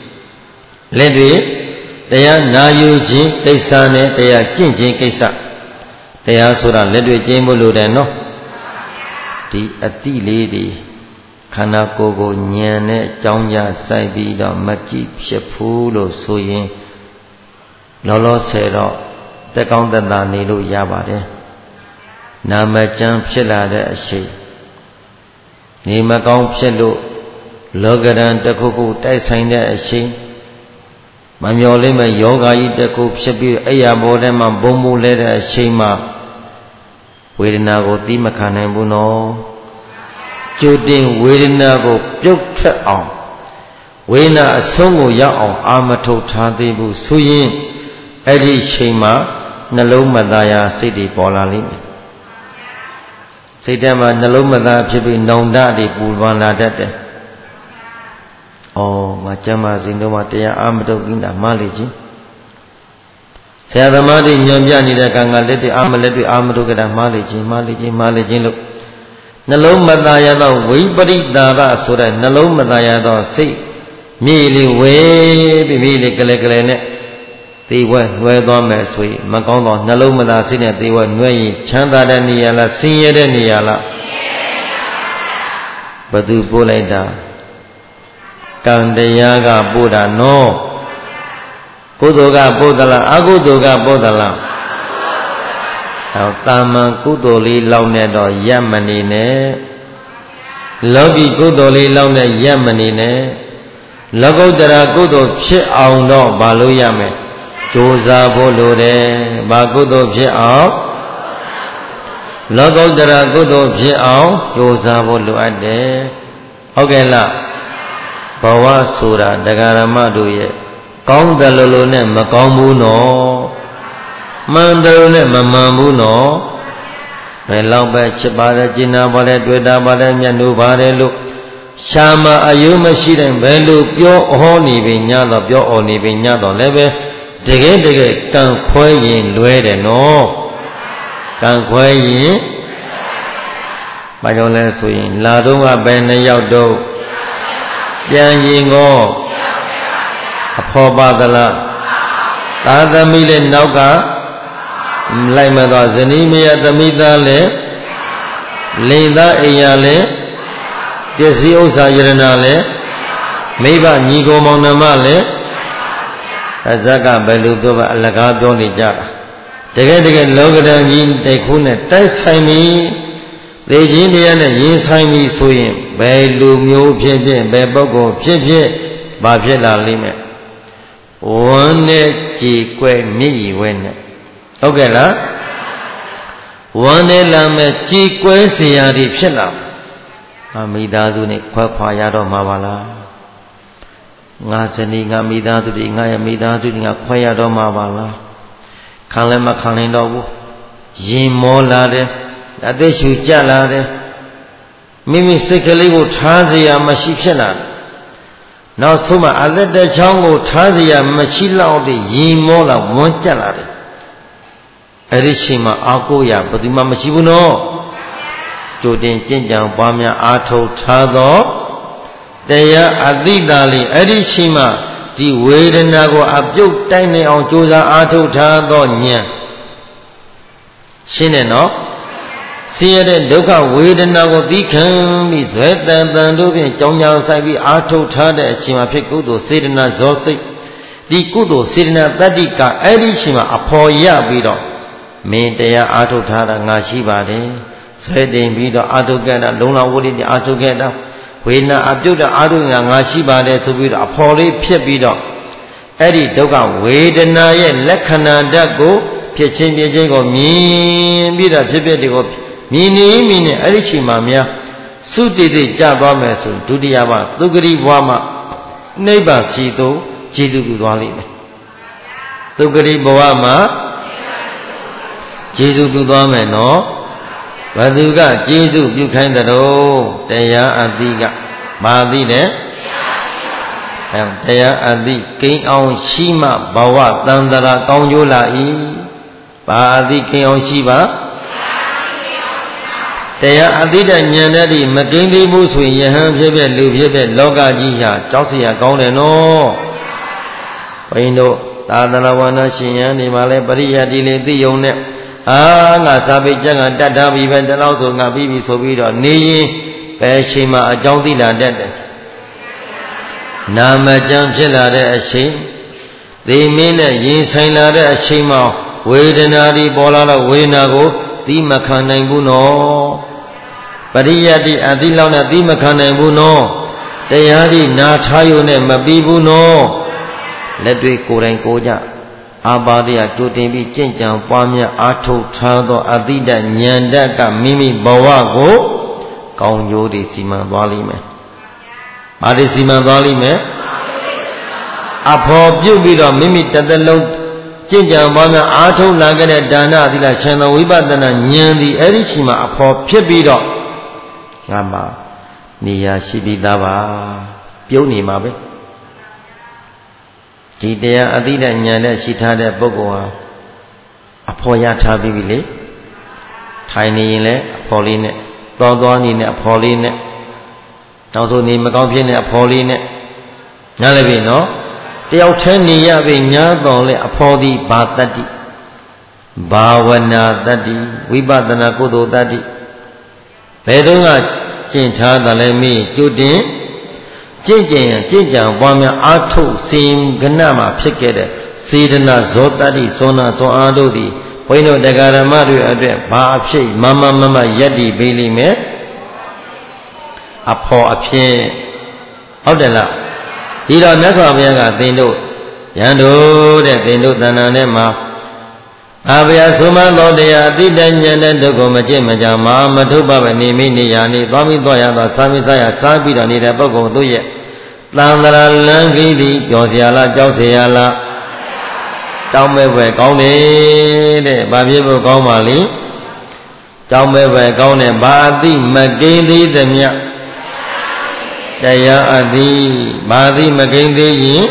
Ledri, Tea Nayuji, Kaisane, Tea Jinjin Kaisa, Tea Sura, Ledri Jimulu Deno, the Ati Lady. Khana Kogo Nyane Jongya Saibi do Maji Pshapu lo Soyin Lolo Sero Tekong Tata Ni lo Yabade Namachan Phila de Ashi Ni Makong Philo Logaran Takuku Tai Sain de Ashi Mamyo Me Yoga Yi Taku Phyapi Ayabo de Ma Bombu le de Ashi Ma Vedana Go Ti Makhanai Bu no Jodin Vedana Go Pyok Thwat Aung Vedana Asong Ko Yak Aung Amathok Tha Thi Bu Soyin Adi Chain Ma Nalong Mataya Sight De Paw La Limae Sight Te Ma Nalong Mataya Phitပြီးနောင်တတွေပူပန်လာတတ်တယ်။အော်ငါကျမ်းမာစဉ်တော့မှတရားအာမထုတ်ကိတာမှားလေချင်းဆရာသမားတွေညွန်ပြနေတဲ့ကံကလက်တွေအာမလက်တွေအာမထုတ်ကြတာမှားလေချင်းမှားလေချင်းမှားလေချင်းလို့နှလုံးမသားရသောဝိပရိတာရဆိုတဲ့နှလုံးမသားရသောစိတ်မြေလေးဝဲပြီးမြေလေးကလေးကလေးနဲ့သေဝဲနှွဲသွားမယ်ဆိုရင်မကောင်းသောနှလုံးမသားစိတ်နဲ့သေဝဲနှွဲရင်ချမ်းသာတဲ့နေရာလားဆင်းရဲတဲ့နေရာလားဘသူပို့လိုက်တာကံတရားကပို့တာနော်ကုသိုလ်ကပို့သလားအကုသိုလ်ကပို့သလားဟောတာမန်ကုသိုလ်လေးလောက်နဲ့တော့ရပ်မနေနဲ့လောကီကုသိုလ်လေးလောက်နဲ့ရပ်မနေနဲ့လောကုတ္တရာကုသိုလ်ဖြစ်အောင်တော့မလုပ်ရမယ်ကြိုးစားဖို့လိုတယ်ဘာကုသိုလ်ဖြစ်အောင်လောကုတ္တရာကုသိုလ်ဖြစ်အောင်ကြိုးစားဖို့လိုအပ်တယ်ဟုတ်ကဲ့လားဘဝဆိုတာတရားဓမ္မတို့ရဲ့ကောင်းတယ်လို့လို့နဲ့မကောင်းဘူးနော်မှန်တယ်လို့နဲ့မမှန်ဘူးနော်ဘယ်လောက်ပဲချစ်ပါတယ်ကျင်နာပါတယ်တွေ့တာပါတယ်မျက်နှာပါတယ်လို့ရှာမအယုမရှိတဲ့ဘယ်လိုပြောဟောနေပြီညတော့ပြောអော်နေပြီညတော့လည်းပဲတကယ်တကယ်ကံခွဲရင်လွဲတယ်နော်ကံခွဲရင်ဘာကြောင့်လဲဆိုရင်လာတော့ကဘယ်နှစ်ယောက်တော့ပြန်ရင်ကောအဖော်ပါသလားသာသမီလည်းနောက်ကလိုက်မသွားဇနီးမယားသမီးသားလည်းလိန်သားအိမ်ရလည်းပစ္စည်းဥစ္စာယရဏလည်းမိဘညီကိုမောင်နှမလည်းအဇက်ကဘယ်လိုပြောပါအလကားပြောနေကြတာတကယ်တကယ်လောကဓာတ်ကြီးတိုက်ခုနဲ့တိုက်ဆိုင်ပြီးသေခြင်းတရားနဲ့ရင်ဆိုင်ပြီးဆိုရင်ဘယ်လူမျိုးဖြစ်ဖြစ်ဘယ်ပုဂ္ဂိုလ်ဖြစ်ဖြစ်ဘာဖြစ်လာလိမ့်မယ်ဝန်းနဲ့ကြည်ကွဲမြည်ရည်ဝဲနဲ့ဟုတ်ကဲ့လားဝန်းနဲ့လာမဲ့ကြည်ကွဲเสียရည်ဖြစ်လာအမိသားစုနဲ့ခွဲခွာရတော့မှာပါလားငါဇနီးငါမိသားစုတွေငါရဲ့မိသားစုတွေငါခွဲရတော့မှာပါလားခံလည်းမခံနိုင်တော့ဘူးရင်မောလာတယ်အသက်ရှူကြလာတယ်မိမိစိတ်ကလေးကိုထားเสียမရှိဖြစ်လာတယ်နောက်ဆုံးမှအသက်တချောင်းကိုထားเสียမရှိလောက်တဲ့ရင်မောလာဝန်းကြလာတယ်အဲ့ဒီချိန်မှာအာကိုရဘယ်သူမှမရှိဘူးနော်ကြိုတင်ကြင်ကြံပွားများအားထုတ်ထားသောတရားအသိတာလေးအဲ့ဒီရှိမှဒီဝေဒနာကိုအပြုတ်တိုက်နေအောင်ကြိုးစားအားထုတ်ထားသောဉာဏ်ရှင်းတယ်နော်ဆင်းရဲတဲ့ဒုက္ခဝေဒနာကိုသိခံပြီးဇွဲတန်တန်တို့ဖြင့်ကြောင်းကြောင်းဆိုင်ပြီးအားထုတ်ထားတဲ့အချိန်မှာဖြစ်ကုသိုလ်စေတနာဇောစိတ်ဒီကုသိုလ်စေတနာတတ္တိကအဲ့ဒီချိန်မှာအဖော်ရပြီးတော့မင်းတရားအားထုတ်ထားတာငါရှိပါတယ်ဆွဲတင်ပြီးတော့အာထုခဲ့တာလုံလဝိရိယအာထုခဲ့တာဝေဒနာအပြုတ်တာအာထုငါငါရှိပါတယ်ဆိုပြီးတော့အဖော်လေးဖြစ်ပြီးတော့အဲ့ဒီဒုက္ခဝေဒနာရဲ့လက္ခဏာဓာတ်ကိုဖြစ်ချင်းပြချင်းကိုမြင်ပြီးတော့ဖြစ်ဖြစ်တွေကိုမြင်နေမြင်နေအဲ့ဒီချိန်မှာများသုတိတိကြသွားမယ်ဆိုဒုတိယဘသုဂရိဘဝမှာနိဗ္ဗာန်စီသို့ကျေစုပြုသွားလိမ့်မယ်သုဂရိဘဝမှာကျေစုပြုသွားမယ်နော်ဘသူကကျေးဇူးပြုခိုင်းတဲ့တော့တရားအသိကဘာသိလဲအဲတရားအသိကိန်းအောင်ရှိမှဘဝတန်တရာကောင်းကျိုးလာ၏ဘာအသိကိန်းအောင်ရှိပါတရားအသိတဲ့ဉာဏ်နဲ့ဒီမကိန်းသေးဘူးဆိုရင်ယဟန်ဖြစ်ဖြစ်လူဖြစ်ဖြစ်လောကကြီးဟာကြောက်เสียကောင်းတယ်နော်ဘုန်းတို့သာသနာဝါဒရှင်ယံဒီမှာလဲပရိယတ်ဒီလေးသိယုံနဲ့အာငါသာပေကျက်ကတတ်ထားပြီပဲတလောက်ဆိုငါပြီးပြီဆိုပြီးတော့နေရင်ဘယ်ချိန်မှအကြောင်းသိလာတတ်တယ်နာမကျမ်းဖြစ်လာတဲ့အချိန်သိမင်းနဲ့ရင်ဆိုင်လာတဲ့အချိန်မှာဝေဒနာဒီပေါ်လာတော့ဝေဒနာကိုသိမခံနိုင်ဘူးနော်ပရိယတ်ဒီအသိလောက်နဲ့သိမခံနိုင်ဘူးနော်တရားဒီနာထားရုံနဲ့မပြီးဘူးနော်လက်တွေကိုယ်တိုင်ကိုကြအာပါဒရာကြိုတင်ပြီးကြင်ကြံပွားများအားထုတ်ထားသောအတိတ္တဉာဏ်ဓာတ်ကမိမိဘဝကိုကောင်းကျိုးတွေစီမံသွားလိမ့်မယ်။ဘာတွေစီမံသွားလိမ့်မယ်။အဖော်ပြုတ်ပြီးတော့မိမိတသက်လုံးကြင်ကြံပွားများအားထုတ်လာခဲ့တဲ့ဒါနသီလရှင်သောဝိပဿနာဉာဏ်ဒီအဲ့ဒီချိန်မှာအဖော်ဖြစ်ပြီးတော့ငါမှာနေရာရှိပြီးသားပါပြုံးနေမှာပဲဒီတရားအသိဉာဏ်နဲ့ရှိထားတဲ့ပုဂ္ဂိုလ်ဟာအဖော်ရထားပြီးပြီလေထိုင်နေရင်လည်းအဖော်လေးနဲ့သွားသွားနေနဲ့အဖော်လေးနဲ့နောက်ဆုံးနေမကောင်းဖြစ်နေအဖော်လေးနဲ့ညာလည်းပြီနော်တယောက်ထဲနေရပြီညာတော်လဲအဖော်ဒီဘာတတ္တိဘာဝနာတတ္တိဝိပဿနာကုသိုလ်တတ္တိဘယ်တော့ကကျင့်ထားတယ်လဲမိကျွတ်တင်ကြင်ကြင်ကြင်ကြံပွားများအာထုစင်ကဏမှာဖြစ်ခဲ့တဲ့စေတနာဇောတတိဇောနာဇောအားတို့သည်ဘုန်းကြီးတို့တရားဓမ္မတွေအတွက်ဘာအဖြစ်မမမမယက်တည်ပေးလိမ့်မယ်အဖော်အဖြစ်ဟုတ်တယ်လားဒီတော့မြတ်စွာဘုရားကသင်တို့ယံတို့တဲ့သင်တို့တဏ္ဍာနဲ့မှာအာဘယသုမသောတရားအတိတဉာဏ်တဲ့ဒုက္ခမကျင့်မကြမှာမထုပ်ပပဲနေမိနေရနေသွားပြီးသွားရသောစာမိစားရစားပြီးတော့နေတဲ့ပုဂ္ဂိုလ်တို့ရဲ့သံဃာလမ်းကြီးသည်ကြော်เสียလားကြောက်เสียလားတောင်းမဲ့ပဲကောင်းတယ်တဲ့ဘာဖြစ်ဖို့ကောင်းပါလိမ့်တောင်းမဲ့ပဲကောင်းတယ်ဘာအသိမကိန်းသေးသမျှတရားအသိဘာသိမကိန်းသေးရင်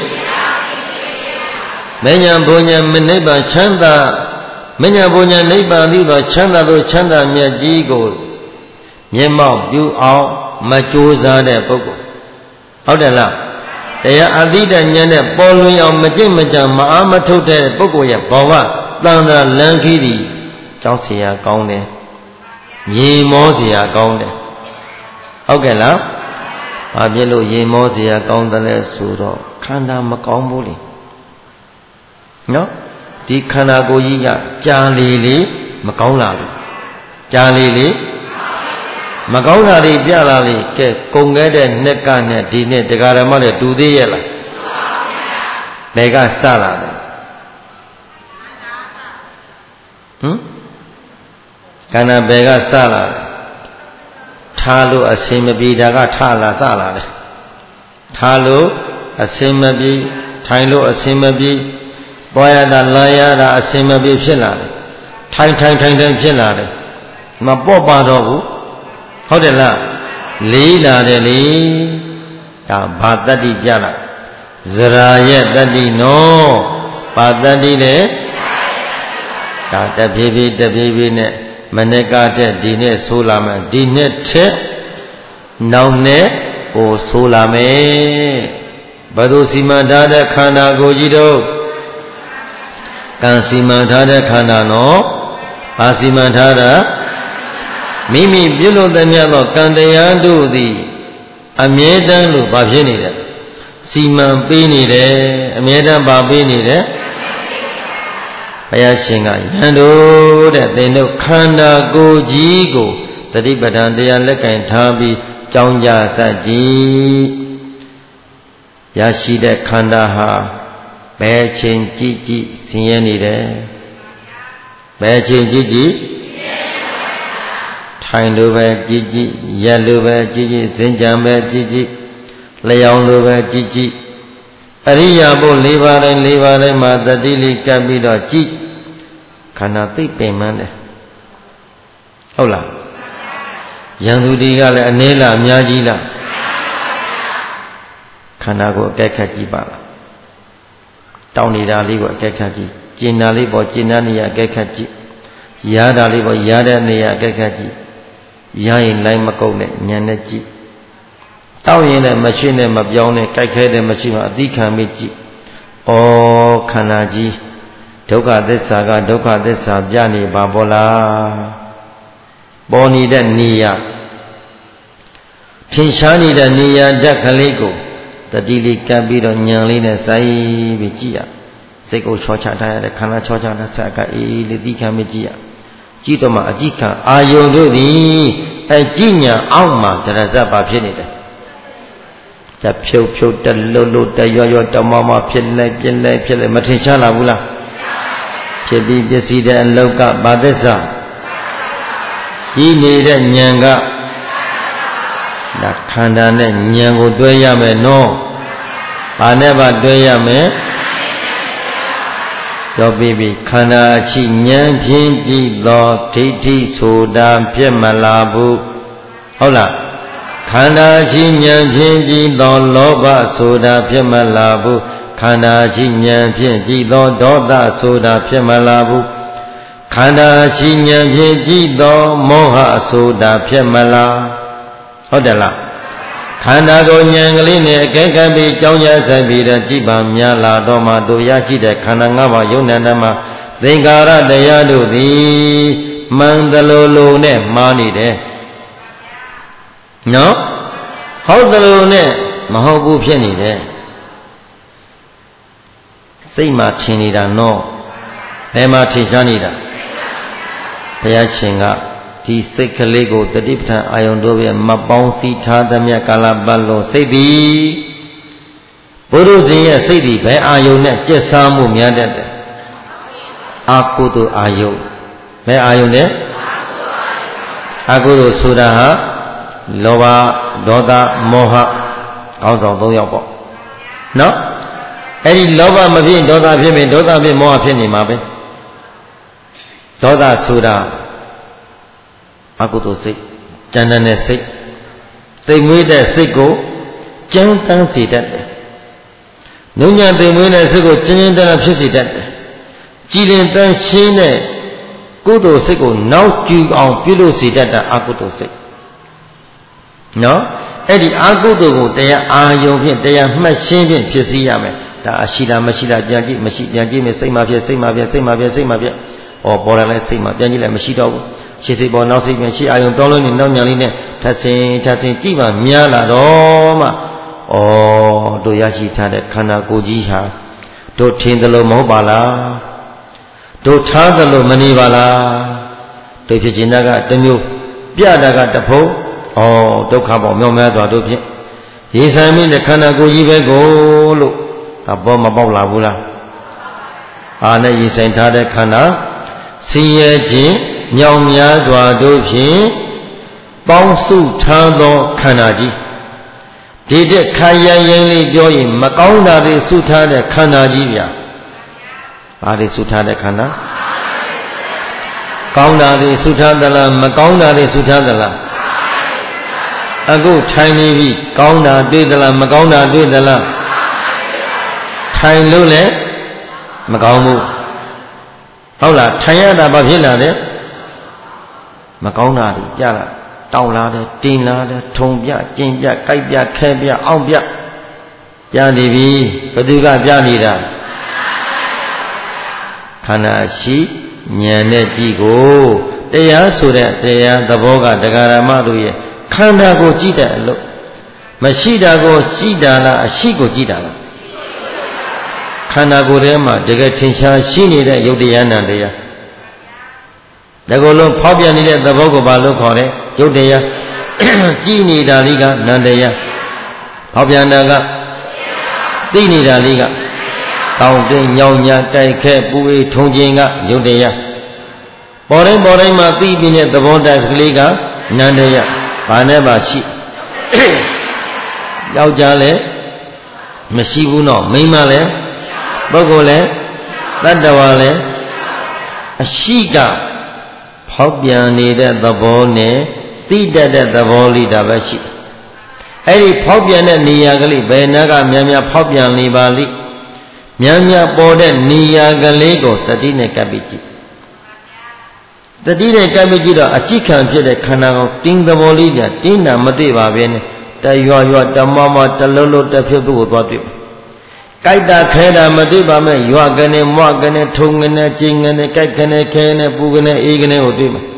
မညာဘုံညာမနိဗ္ဗာန်ချမ်းသာမညာဘုံညာနိဗ္ဗာန်သိသောချမ်းသာသောချမ်းသာမြတ်ကြီးကိုမျက်မှောက်ပြုအောင်မကြိုးစားတဲ့ပုဂ္ဂိုလ်ဟုတ်တယ်လားတရားအတိတဉာဏ်နဲ့ပေါ်လွင်အောင်မကျင့်မကြံမအားမထုတ်တဲ့ပုဂ္ဂိုလ်ရဲ့ဘဝတန်ត្រာလမ်းခီးသည်ကြောက်เสียကောင်းတယ်ရေမောเสียကောင်းတယ်ဟုတ်ကဲ့လားဘာဖြစ်လို့ရေမောเสียကောင်းတယ်လဲဆိုတော့ခန္ဓာမကောင်းဘူးလေနော်ဒီခန္ဓာကိုယ်ကြီးကကြာလေလေမကောင်းလာဘူးကြာလေလေမကောင်းတာတွေပြလာလေကဲကုံခဲ့တဲ့နှစ်ကနဲ့ဒီနှစ်တရားဓမ္မနဲ့တူသေးရဲ့လားဘယ်ကစလာလဲဟမ်ခန္ဓာဘယ်ကစလာလဲထားလို့အစင်မပြေတာကထလာစလာတယ်ထားလို့အစင်မပြေထိုင်လို့အစင်မပြေသွားရတာလာရတာအစင်မပြေဖြစ်လာတယ်ထိုင်ထိုင်ထိုင်ထိုင်ဖြစ်လာတယ်မပေါ့ပါတော့ဘူးဟုတ်တယ်လားလေးလာတယ်လေဒါဘာတတ္တိပြလာဇရာရဲ့တတ္တိနောဘာတတ္တိလဲဒါတဖြည်းဖြည်းတဖြည်းဖြည်းနဲ့မနေ့ကတည်းဒီနေ့ဆိုးလာမယ်ဒီနေ့ထက်နောက်နေ့ကိုဆိုးလာမယ်ဘယ်သူစီမံထားတဲ့ခန္ဓာကိုယ်ကြီးတို့ကံစီမံထားတဲ့ခန္ဓာနော်ဘာစီမံထားတာမိမိပြုလို့သမျှသောကံတရားတို့သည်အမြဲတမ်းလို့ဘာဖြစ်နေတယ်စီမံပေးနေတယ်အမြဲတမ်းပါပေးနေတယ်ဘုရားရှင်ကယံတို့တဲ့သင်တို့ခန္ဓာကိုယ်ကြီးကိုတတိပဋ္ဌာန်တရားလက်ကင်ထားပြီးကြောင်းကြစကြည်ရရှိတဲ့ခန္ဓာဟာဘယ်ချိန်ကြည့်ကြည့်ဆင်းရဲနေတယ်ဘယ်ချိန်ကြည့်ကြည့်ထိုင်လိုပဲကြည့်ကြည့်ရက်လိုပဲကြည့်ကြည့်စင်ကြံပဲကြည့်ကြည့်လျောင်းလိုပဲကြည့်ကြည့်အရိယာဘု၄ပါးတိုင်း၄ပါးတိုင်းမှာတတိလေးကပ်ပြီးတော့ကြည့်ခန္ဓာသိပင်မှန်းတယ်ဟုတ်လားယံသူတွေကလည်းအနည်းလားအများကြီးလားခန္ဓာကိုအကဲခတ်ကြည့်ပါလားတောင်းနေတာလေးကိုအကဲခတ်ကြည့်ကျင်တာလေးပေါ်ကျင်တဲ့နေရာအကဲခတ်ကြည့်ရာတာလေးပေါ်ရာတဲ့နေရာအကဲခတ်ကြည့်ရရင်လိုက်မကုန်နဲ့ညံနဲ့ကြည့်တောက်ရင်လည်းမရှိနဲ့မပြောင်းနဲ့ကြိုက်ခဲတယ်မရှိမှအတိခံပြီးကြည့်ဩခန္ဓာကြီးဒုက္ခသစ္စာကဒုက္ခသစ္စာပြနေပါဘောလားပေါ်နေတဲ့နေရာထင်ရှားနေတဲ့နေရာဓာတ်ကလေးကိုတတိလေးကပ်ပြီးတော့ညံလေးနဲ့စိုက်ပြီးကြည့်ရစိတ်ကိုချောချထားရတဲ့ခန္ဓာချောချထားစကအေးလေးတိခံပြီးကြည့်ရကြည့်တော့မှအကြည့်ခံအာယုံတို့သည်အကြည့်ညာအောက်မှာတရဇတ်ပါဖြစ်နေတယ်တဖြုတ်ဖြုတ်တလွတ်လွတ်တရွရွတမမဖြစ်လိုက်ပြင်းလိုက်ဖြစ်လိုက်မထင်ရှားလာဘူးလားဖြစ်ပြီးပစ္စည်းတဲ့အလောက်ကဘာသစ္စာကြည့်နေတဲ့ဉာဏ်ကဒါခန္ဓာနဲ့ဉာဏ်ကိုတွဲရမယ်နော်ဘာနဲ့ပါတွဲရမယ်ပြောပြီးပြီခန္ဓာအချိဉာဏ်ဖြင့်ကြည့်သောဒိဋ္ဌိဆိုတာဖြစ်မလာဘူးဟုတ်လားခန္ဓာရှိဉာဏ်ဖြင့်ကြည်သောလောဘဆိုတာဖြစ်မလာဘူးခန္ဓာရှိဉာဏ်ဖြင့်ကြည်သောဒေါသဆိုတာဖြစ်မလာဘူးခန္ဓာရှိဉာဏ်ဖြင့်ကြည်သောမောဟဆိုတာဖြစ်မလာဟုတ်တယ်လားခန္ဓာကိုဉာဏ်ကလေးနဲ့အကဲကပ်ပြီးကြောင်းကြဆိုင်ပြီးတော့ကြည်ပါများလာတော့မှတို့ရရှိတဲ့ခန္ဓာ၅ပါးယုံနာတမသင်္ကာရတရားတို့သည်မှန်သလိုလိုနဲ့မှားနေတယ်နော်ဟုတ်တယ်လို့နဲ့မဟုတ်ဘူးဖြစ်နေတယ်စိတ်မှာထင်နေတာနော်ဘယ်မှာထင်ရှားနေတာဘုရားရှင်ကဒီစိတ်ကလေးကိုတတိပဋ္ဌာန်အာယုံတို့ရဲ့မပေါင်းစည်းထားသမျှကာလပတ်လုံးစိတ်သည်ပုရုဇဉ်ရဲ့စိတ်ဒီဘယ်အာယုန်နဲ့ကျက်စားမှုများတတ်တယ်အကုသိုလ်အာယုန်ဘယ်အာယုန်လဲအကုသိုလ်ဆိုတာဟာလောဘဒေါသမောဟကောင်းဆောင်၃ယောက်ပေါ့နော်အဲ့ဒီလောဘမဖြစ်ဒေါသဖြစ်မယ်ဒေါသဖြစ်မောဟဖြစ်နေမှာပဲဒေါသဆိုတာအကုသိုလ်စိတ်ကြမ်းတမ်းတဲ့စိတ်သိမ်မွေးတဲ့စိတ်ကိုကြမ်းတမ်းစေတတ်တယ်။နှုံညံသိမ်မွေးတဲ့စိတ်ကိုကြမ်းကြမ်းတမ်းဖြစ်စေတတ်တယ်။ကြည်လင်တန်ရှင်းတဲ့ကုသိုလ်စိတ်ကိုနောက်ကျူအောင်ပြုလို့စေတတ်တာအကုသိုလ်စိတ်။နော်အဲ့ဒီအကုသိုလ်ကိုတရားအာယုံဖြင့်တရားမှတ်ရှင်းဖြင့်ဖြစ်စည်းရမယ်။ဒါအရှိတာမရှိတာပြန်ကြည့်မရှိပြန်ကြည့်မယ်စိတ်မှဖြစ်စိတ်မှဖြစ်စိတ်မှဖြစ်စိတ်မှဖြစ်။ဩပေါ်လာလဲစိတ်မှပြန်ကြည့်လိုက်မရှိတော့ဘူး။ရှေ့စိတ်ပေါ်နောက်စိတ်ပြန်ရှေ့အာယုံပြောင်းလို့နေနောက်ညာလေးနဲ့ထပ်ဆင်ထပ်ဆင်ကြည့်ပါများလာတော့မှဩတို့ရရှိထားတဲ့ခန္ဓာကိုယ်ကြီးဟာတို့ထင်သလိုမဟုတ်ပါလားတို့ထားသလိုမနေပါလားတို့ဖြစ်ခြင်းကတမျိုးပြတာကတဖုံဩဒုက္ခပေါ့မြောက်များစွာတို့ဖြင့်ရေဆိုင်မိတဲ့ခန္ဓာကိုယ်ကြီးပဲကိုလို့ဒါဘောမပေါက်လာဘူးလားအာနဲ့ရေဆိုင်ထားတဲ့ခန္ဓာဆင်းရဲခြင်းမြောက်များစွာတို့ဖြင့်ပေါင်းစုထားသောခန္ဓာကြီးဒီတဲ့ခါရရင်လေးပြောရင်မကောင်းတာတွေစုထားတဲ့ခန္ဓာကြီးဗျာဘာတွေစုထားတဲ့ခန္ဓာကောင်းတာတွေစုထားသလားမကောင်းတာတွေစုထားသလားအခုထိုင်နေပြီကောင်းတာတွေ့သလားမကောင်းတာတွေ့သလားထိုင်လို့လည်းမကောင်းဘူးဟုတ်လားထိုင်ရတာဘာဖြစ်လာလဲမကောင်းတာတွေပြလာတောင်းလာတယ်တင်လာတယ်ထုံပြကျင်ပြကြိုက်ပြခဲပြအောင့်ပြပြနေပြီဘယ်သူကပြနေတာခန္ဓာရှိဉာဏ်နဲ့ကြည့်ကိုတရားဆိုတဲ့တရားသဘောကတရားဓမ္မတို့ရဲ့ခန္ဓာကိုကြည့်တဲ့အလို့မရှိတာကိုကြည့်တာလားအရှိကိုကြည့်တာလားခန္ဓာကိုယ်ထဲမှာတကယ်ထင်ရှားရှိနေတဲ့ယုတ်တရားနံတရားဒါကိုလုံးဖောက်ပြန်နေတဲ့သဘောကိုဘာလို့ခေါ်လဲယုတ်တရားကြည်နေတာလေးကနန္တရားဖောက်ပြန်တာကသိနေတာလေးကတောင်းတင်းညောင်ညာတိုက်ခဲပူအေးထုံခြင်းကယုတ်တရားပေါ်တိုင်းပေါ်တိုင်းမှာသိပြီးတဲ့သဘောတိုက်ကလေးကနန္တရားဘာနဲ့ပါရှိယောက်ျားလည်းမရှိဘူးနော်မိန်းမလည်းပုဂ္ဂိုလ်လည်းတတ္တဝါလည်းအရှိကဖောက်ပြန်နေတဲ့သဘောနဲ့သိတတ်တဲ့သဘောလေးဒါပဲရှိအဲ့ဒီဖောက်ပြန်တဲ့နေရာကလေးဘယ်နာကများများဖောက်ပြန်နေပါလိများများပေါ်တဲ့နေရာကလေးကိုတတိနဲ့ကပ်ပြီးကြည့်တတိနဲ့ကပ်ပြီးကြည့်တော့အကြည့်ခံဖြစ်တဲ့ခန္ဓာကိုတင်းသဘောလေးကတင်းတာမတွေ့ပါဘဲနဲ့တရွာရွာတမမတလုံးလုံးတစ်ဖြစ်ဖို့သွားတွေ့ကြိုက်တာခဲတာမတွေ့ပါမဲ့ရွာကနေမွကနေထုံကနေကျင်းကနေကြိုက်ကနေခဲနေပူကနေအေးကနေကိုတွေ့မှာ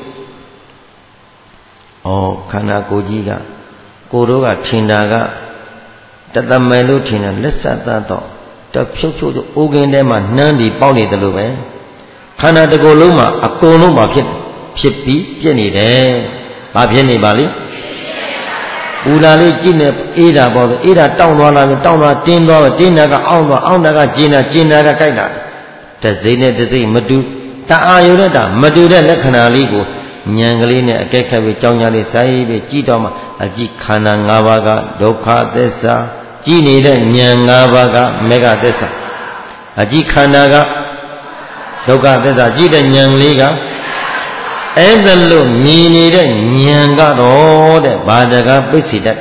ဩခန္ဓာကိုယ်ကြီးကကိုယ်တို့ကထင်တာကတသမယ်လို့ထင်တယ်လက်ဆက်သားတော့တဖြုတ်ဖြုတ်အိုးကင်းထဲမှာနှမ်းဒီပေါက်နေတယ်လို့ပဲခန္ဓာတစ်ကိုယ်လုံးမှာအကုန်လုံးမှာဖြစ်ဖြစ်ပြီးပြည့်နေတယ်ဘာဖြစ်နေပါလိပူလာလေးကြည့်နေအေးတာပေါ့ပဲအေးတာတောင်းသွားလာပြီတောင်းသွားတင်းသွားတင်းတာကအောင်းသွားအောင်းတာကကျင်းတာကျင်းတာကကြိုက်တာတစိမ့်နဲ့တစိမ့်မတူတအာယုနဲ့တာမတူတဲ့လက္ခဏာလေးကိုဉာဏ်ကလေးနဲ့အကဲခတ်ပြီးကြောင်းကြလေးစိုက်ပြီးကြည့်တော့မှအကြည့်ခန္ဓာ၅ပါးကဒုက္ခသစ္စာကြည့်နေတဲ့ဉာဏ်၅ပါးကမေဃသစ္စာအကြည့်ခန္ဓာကဒုက္ခသစ္စာကြည့်တဲ့ဉာဏ်လေးကအဲ့ဒါလို့မြင်နေတဲ့ဉာဏ်ကတော့တဲ့ဘာတကားပိတ်စီတတ်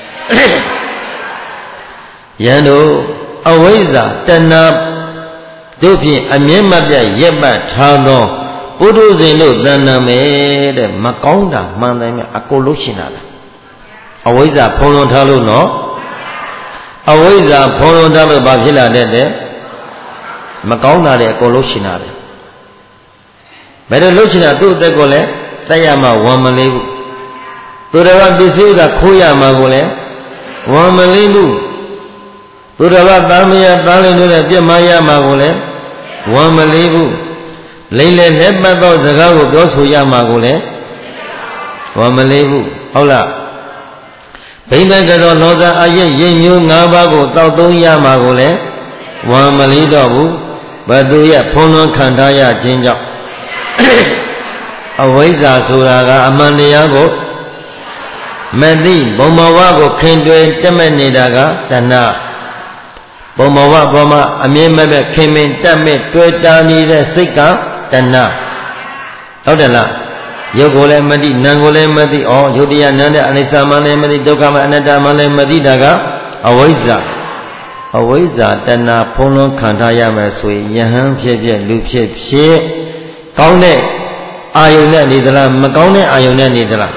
ယံတို့အဝိဇ္ဇာတဏှာတို့ဖြင့်အမြဲမပြတ်ရက်ပတ်ထားသောပုထုဇဉ်တို့သဏ္ဍာန်ပဲတဲ့မကောင်းတာမှန်တယ်မြအကုန်လို့ရှင်းတာလားအဝိဇ္ဇာဖုံးလွှမ်းထားလို့နော်အဝိဇ္ဇာဖုံးလွှမ်းထားလို့ဘာဖြစ်လာတဲ့တဲ့မကောင်းတာတွေအကုန်လို့ရှင်းတာလေဘယ်လိုလုပ်ချင်တာသူ့အသက်ကိုလည်းတိုက်ရမှဝမ်းမလေးဘူးသူတော်ဘာပစ္စည်းကခိုးရမှကိုလည်းဝမ်းမလေးဘူးသူတော်ဘာသားမယားသားလင်တို့နဲ့ပြတ်မရမှကိုလည်းဝမ်းမလေးဘူးလိမ့်လေလက်ပတ်သောစကားကိုပြောဆိုရမှကိုလည်းဝမ်းမလေးဘူးဟုတ်လားဘိမကသောလောဇာအယက်ရင်မျိုး၅ပါးကိုတောက်သုံးရမှာကိုလည်းဝါမလီတော့ဘူးဘသူရဲ့ဖုံးလွှမ်းခံထားရခြင်းကြောင့်အဝိဇ္ဇာဆိုတာကအမှန်တရားကိုမသိဘုံဘဝကိုခင်တွယ်တက်မဲ့နေတာကတဏှာဘုံဘဝဘောမှာအမြဲမဲ့မဲ့ခင်မင်တက်မဲ့တွေ့တာနေတဲ့စိတ်ကတဏှာဟုတ်တယ်လားရုပ်ကိုလည်းမသိနာမ်ကိုလည်းမသိဩယုတ်တရားနာမ်တဲ့အနိစ္စမှလည်းမသိဒုက္ခမှအနတ္တမှလည်းမသိတာကအဝိဇ္ဇာအဝိဇ္ဇာတဏှာဖုံးလွှမ်းခံထားရမယ်ဆိုရင်ယဟန်ဖြစ်ဖြစ်လူဖြစ်ဖြစ်ကောင်းတဲ့အာယုန်နဲ့နေသလားမကောင်းတဲ့အာယုန်နဲ့နေသလား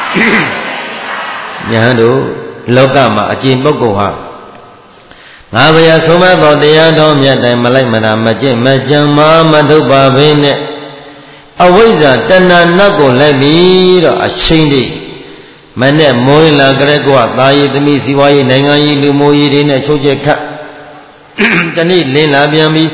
ယဟန်တို့လောကမှာအကျင့်ပုဂ္ဂိုလ်ဟာငါဗျာဆုံးမသောတရားတော်မြတ်တိုင်းမလိုက်မနာမကျင့်မကြံမာမထုတ်ပါဘဲနဲ့အဝိဇ္ဇာတဏှာနောက်ကိုလိုက်ပြီးတော့အချိန်တည်းမနဲ့မိုးလာကြတဲ့ကွာသာယီသမီးစီဝါရေးနိုင်ငံရေးလူမျိုးရေးတွေနဲ့ချုပ်ချက်ခတ်တနေ့လင်းလာပြန်ပြီ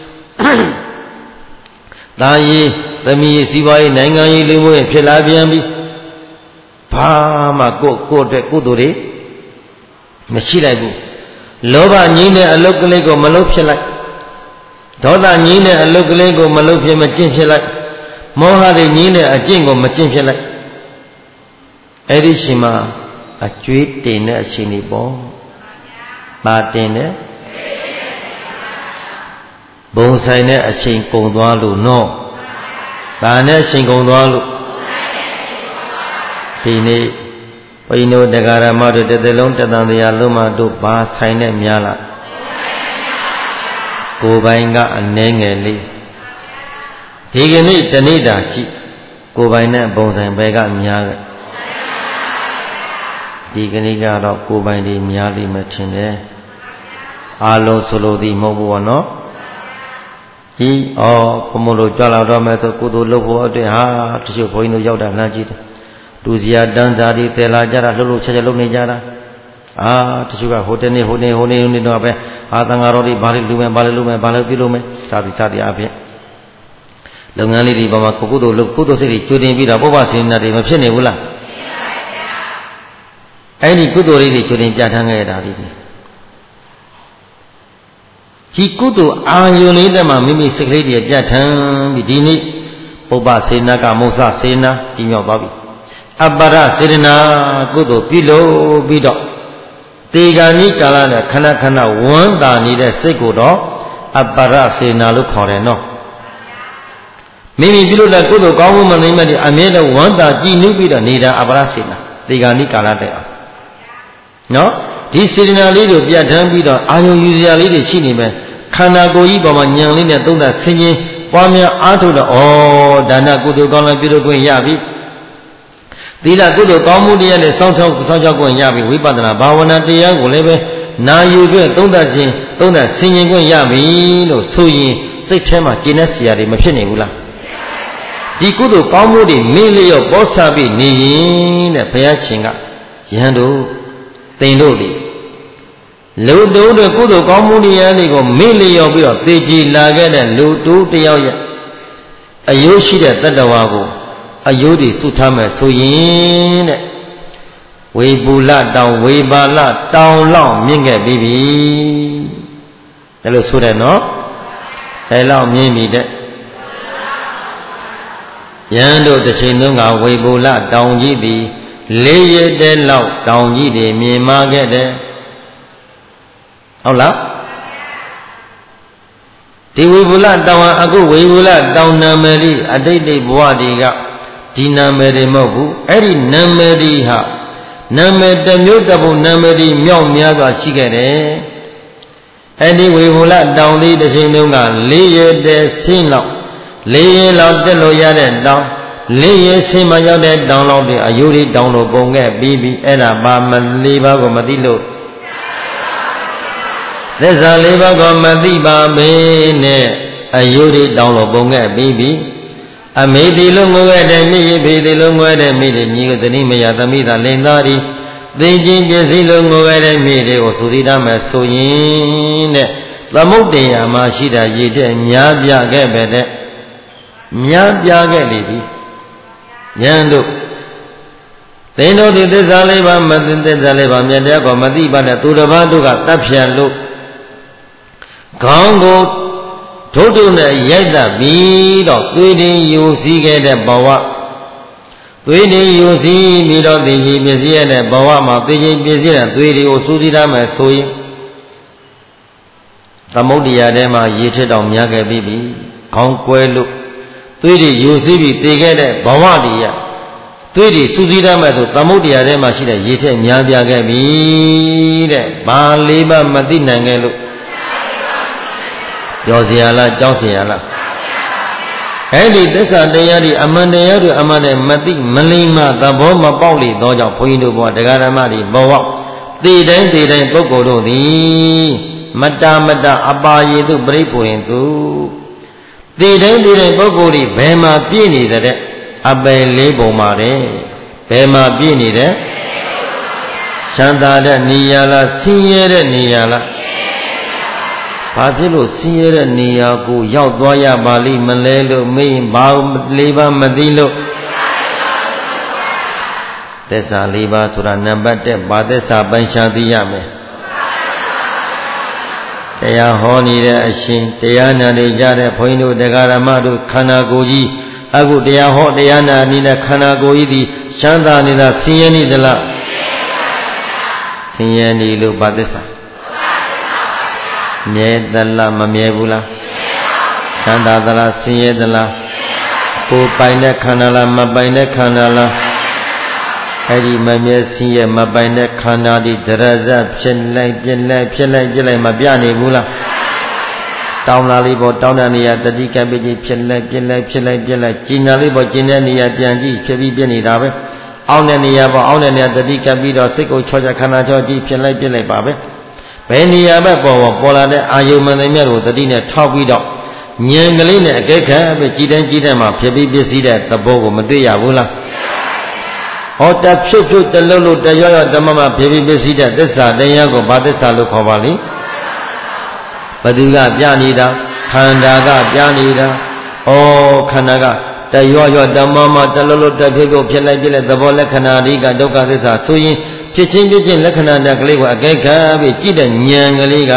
သာယီသမီးစီဝါရေးနိုင်ငံရေးလူမျိုးရေးဖြစ်လာပြန်ပြီဘာမှကိုကိုတဲ့ကုသိုလ်တွေမရှိလိုက်ဘူးလောဘငြိမ်းတဲ့အလုတ်ကလေးကိုမလုပ်ဖြစ်လိုက်ဒေါသငြိမ်းတဲ့အလုတ်ကလေးကိုမလုပ်ဖြစ်မကျင့်ဖြစ်လိုက်မောဟတွေငြိမ်းတဲ့အကျင့်ကိုမကျင့်ဖြစ်လိုက်အဲ့ဒီရှင်မှာအကျွေးတင်တဲ့အရှင်တွေပေါ့ပါတင်တဲ့ဘုံဆိုင်တဲ့အရှင်ကုံသွားလို့နော်ဒါနဲ့အရှင်ကုံသွားလို့ဒီနေ့ဘုန်းကြီးတို့တရားဓမ္မတို့တစ်သက်လုံးတသံတရားလုံးမတို့ဘာဆိုင်နဲ့များလားကိုယ်ပိုင်ကအနှဲငယ်လေးဒီကနေ့တနေ့တာကြည့်ကိုယ်ပိုင်နဲ့ဘုံဆိုင်ဘယ်ကများခဲ့ဒီကနေ့ကတော့ကိုယ်ပိုင်တွေများလိမ့်မယ်ထင်တယ်အားလုံးဆိုလို့ဒီမဟုတ်ဘူးနော်ဒီဩဘုံမလို့ကြွလာတော့မယ်ဆိုကုသိုလ်လုပ်ဖို့အတွက်ဟာတချို့ဘုန်းကြီးတို့ရောက်တာလမ်းကြည့်တယ်လူစရာတန်းစားတွေတည်လာကြတာလှုပ်လှုပ်ချက်ချက်လုပ်နေကြတာအာတချို့ကဟိုတနေ့ဟိုနေ့ဟိုနေ့ဟိုနေ့တော့ပဲအာသံဃာတော်တွေဘာလို့လူမယ်ဘာလို့လူမယ်ဘာလို့ပြုလုပ်မယ်စသည်စသည်အပြင်လုပ်ငန်းလေးတွေပေါ်မှာကုသိုလ်လုပ်ကုသိုလ်စိတ်တွေကျွေးတင်ပြီးတော့ပုဗ္ဗစေနာတွေမဖြစ်နေဘူးလားအဲ့ဒီကုသိုလ်လေးတွေကျွေးတင်ပြဋ္ဌာန်းခဲ့တာဒီဒီကုသိုလ်အာယုန်လေးတည်းမှာမိမိစိတ်ကလေးတွေပြဋ္ဌာန်းပြီးဒီနေ့ပုဗ္ဗစေနာကမုဿစေနာပြမြောက်သွားပြီအပ္ပရစေတနာကုသိုလ်ပြုလို့ပြီးတော့တေဂာနိကာလနဲ့ခဏခဏဝမ်းသာနေတဲ့စိတ်ကိုတော့အပ္ပရစေနာလို့ခေါ်တယ်နော်မိမိပြုလို့တဲ့ကုသိုလ်ကောင်းမှုမသိမဲ့ဒီအမြဲတမ်းဝမ်းသာကြည်နူးပြီးတော့နေတာအပ္ပရစေနာတေဂာနိကာလတဲ့အောင်နော်ဒီစေတနာလေးကိုပြဋ္ဌာန်းပြီးတော့အာယုံယူစရာလေးတွေရှိနေမယ်ခန္ဓာကိုယ်ကြီးပေါ်မှာညံလေးနဲ့သုံးသပ်ဆင်းခြင်းပွားများအားထုတ်တော့ဩဒါနကုသိုလ်ကောင်းလည်းပြုလုပ်ခွင့်ရပြီသီလကုသိုလ်ကောင်းမှုတရားနဲ့စောင့်ရှောက်စောင့်ရှောက်ခွင့်ရပြီဝိပဿနာဘာဝနာတရားကိုလည်းပဲနာယူခွင့်သုံးသပ်ခြင်းသုံးသပ်ဆင်ခြင်ခွင့်ရပြီလို့ဆိုရင်စိတ်ထဲမှာကျဉ်းတဲ့စရာတွေမဖြစ်နေဘူးလားဒီကုသိုလ်ကောင်းမှုတွေမင်းလျော့ပေါ်စားပြီးနေရင်တဲ့ဘုရားရှင်ကယဟန်တို့သင်တို့လေလူတူတွေကုသိုလ်ကောင်းမှုတရားတွေကိုမင်းလျော့ပြီးတော့သိကြည်လာခဲ့တဲ့လူတူတယောက်ရဲ့အယိုးရှိတဲ့တတ္တဝါကိုအယိုးတွေစုထားမယ်ဆိုရင်တဲ့ဝေဘူလတောင်ဝေပါလတောင်လောက်မြင့်ခဲ့ပြီးပြီဒါလို့ဆိုတယ်နော်အဲလောက်မြင့်ပြီတဲ့ယဟန်တို့တစ်ချိန်လုံးကဝေဘူလတောင်ကြီးသည်လေးရတဲ့လောက်တောင်ကြီးတွေမြင်မာခဲ့တယ်ဟုတ်လားဒီဝေဘူလတောင်ဟာအခုဝေဘူလတောင်နာမည်လေးအတိတ်တိတ်ဘဝတွေကဒီနာမည်တွေမဟုတ်ဘူးအဲ့ဒီနာမည်တွေဟာနာမည်တစ်မျိုးတစ်ပုံနာမည်တွေမြောက်များစွာရှိခဲ့တယ်အဲ့ဒီဝေဘူလတောင်လေးတစ်ချိန်လုံးကလေးရတဲ့ဆင်းလောက်လေးရလောက်တက်လို့ရတဲ့တောင်လေးရဆင်းမရောက်တဲ့တောင်လောက်တွေအယိုးတွေတောင်လို့ပုံခဲ့ပြီးပြီအဲ့ဒါဘာမလေးပါးကိုမသိလို့သစ္စာလေးပါးကိုမသိပါမေနဲ့အယိုးတွေတောင်လို့ပုံခဲ့ပြီးပြီအမေဒီလုံးငွယ်တဲ့မိဖေဒီလုံးငွယ်တဲ့မိတွေညီကိုဇနီးမယာသမိသာလင်သားဒီသိချင်းပြည့်စည်လုံးငွယ်တဲ့မိတွေကိုသုတိတမယ်ဆိုရင်တဲ့သမုတ်တရားမှာရှိတာရည်တဲ့များပြခဲ့ပဲတဲ့များပြခဲ့လိပြီဉာဏ်တို့သင်တို့သည်သစ္စာလေးပါးမသိသစ္စာလေးပါးမြတ်တရားကိုမသိပါနဲ့သူတစ်ပါးတို့ကတပ်ဖြတ်လို့ခေါင်းကိုထုထုနဲ့ရိုက်တတ်ပြီးတော့သွေးတင်ယူစည်းခဲ့တဲ့ဘဝသွေးတင်ယူစည်းပြီးတော့သိကြီးပြည့်စည်ရတဲ့ဘဝမှာသိကြီးပြည့်စည်တဲ့သွေးတွေကိုစူးစီးရမယ်ဆိုရင်သမုဒ္ဒရာထဲမှာရေထက်တောင်များခဲ့ပြီးပြီခေါင်းကွဲလို့သွေးတွေယူစည်းပြီးတည်ခဲ့တဲ့ဘဝတွေရသွေးတွေစူးစီးရမယ်ဆိုသမုဒ္ဒရာထဲမှာရှိတဲ့ရေထက်များပြားခဲ့ပြီတဲ့ဘာလေးပါမသိနိုင်ခဲ့လို့ပြောเสียလားကြောက်เสียလားအဲ့ဒီသစ္စာတရားတွေအမှန်တရားတွေအမှန်နဲ့မသိမလိမ္မာသဘောမပေါက်လေသောကြောင့်ဘုန်းကြီးတို့ဘုရားတရားဓမ္မတွေဘဝသိတိုင်းသိတိုင်းပုဂ္ဂိုလ်တို့သည်မတမတအပါယေတုပြိပူရင်သူသိတိုင်းသိတိုင်းပုဂ္ဂိုလ်တွေဘယ်မှာပြည့်နေတဲ့အပယ်လေးပုံမှာတဲ့ဘယ်မှာပြည့်နေတဲ့ချမ်းသာတဲ့နေရာလားဆင်းရဲတဲ့နေရာလားဘာဖြစ်လို့ဆင်းရဲတဲ့နေရာကိုရောက်သွားရပါလိမ့်မလဲလို့မေးရင်ဘာလေးပါမသိလို့သစ္စာလေးပါဆိုတာနံပါတ်တစ်ဘာသစ္စာပိုင်ရှားသိရမယ်တရားဟောနေတဲ့အရှင်တရားနာနေကြတဲ့ဘုန်းကြီးတို့တရားဓမ္မတို့ခန္ဓာကိုယ်ကြီးအခုတရားဟောတရားနာနေတဲ့ခန္ဓာကိုယ်ကြီးဒီချမ်းသာနေတာဆင်းရဲနေသလားဆင်းရဲနေလို့ဘာသစ္စာမြဲသလားမမြဲဘူးလားချမ်းသာသလားဆင်းရဲသလားကိုယ်ပိုင်တဲ့ခန္ဓာလားမပိုင်တဲ့ခန္ဓာလားအဲ့ဒီမမြဲဆင်းရဲမပိုင်တဲ့ခန္ဓာဒီဒရဇဖြစ်လိုက်ပြက်လိုက်ဖြစ်လိုက်ပြက်လိုက်မပြနေဘူးလားတောင်းလာလေးပေါ်တောင်းတဲ့နေရာတတိကပိကြီးဖြစ်လိုက်ပြက်လိုက်ဖြစ်လိုက်ပြက်လိုက်ကျင်နာလေးပေါ်ကျင်တဲ့နေရာပြန်ကြည့်ဖြစ်ပြီးပြက်နေတာပဲအောင်းတဲ့နေရာပေါ်အောင်းတဲ့နေရာတတိကပြီးတော့စိတ်ကိုချောချခန္ဓာချောကြည့်ဖြစ်လိုက်ပြက်လိုက်ပါပဲဘယ်နေရာပဲပေါ်ပေါ်ပေါ်လာတဲ့အာယုံမသိမြတ်ကိုတတိနဲ့ထောက်ပြီးတော့ဉာဏ်ကလေးနဲ့အကဲခတ်ပဲကြည်တိုင်းကြည်တိုင်းမှာဖြစ်ပြီးပြည့်စည်တဲ့သဘောကိုမတွေ့ရဘူးလားဟောတဖြုတ်ဖြုတ်တလုံးလို့တရောရောဓမ္မမှာဖြစ်ပြီးပြည့်စည်တဲ့သစ္စာတရားကိုဘာသစ္စာလို့ခေါ်ပါလိမ့်ဘသူကပြနေတာခန္ဓာကပြနေတာဩခန္ဓာကတရောရောဓမ္မမှာတလုံးလို့တဖြုတ်ဖြုတ်ဖြစ်လိုက်ပြည့်လိုက်သဘောလက္ခဏာဒီကဒုက္ခသစ္စာဆိုရင်ဖြစ်ချင်းဖြစ်ချင်းလက္ခဏာတက်ကလေးကိုအကဲခတ်ပြီးကြည့်တဲ့ဉာဏ်ကလေးက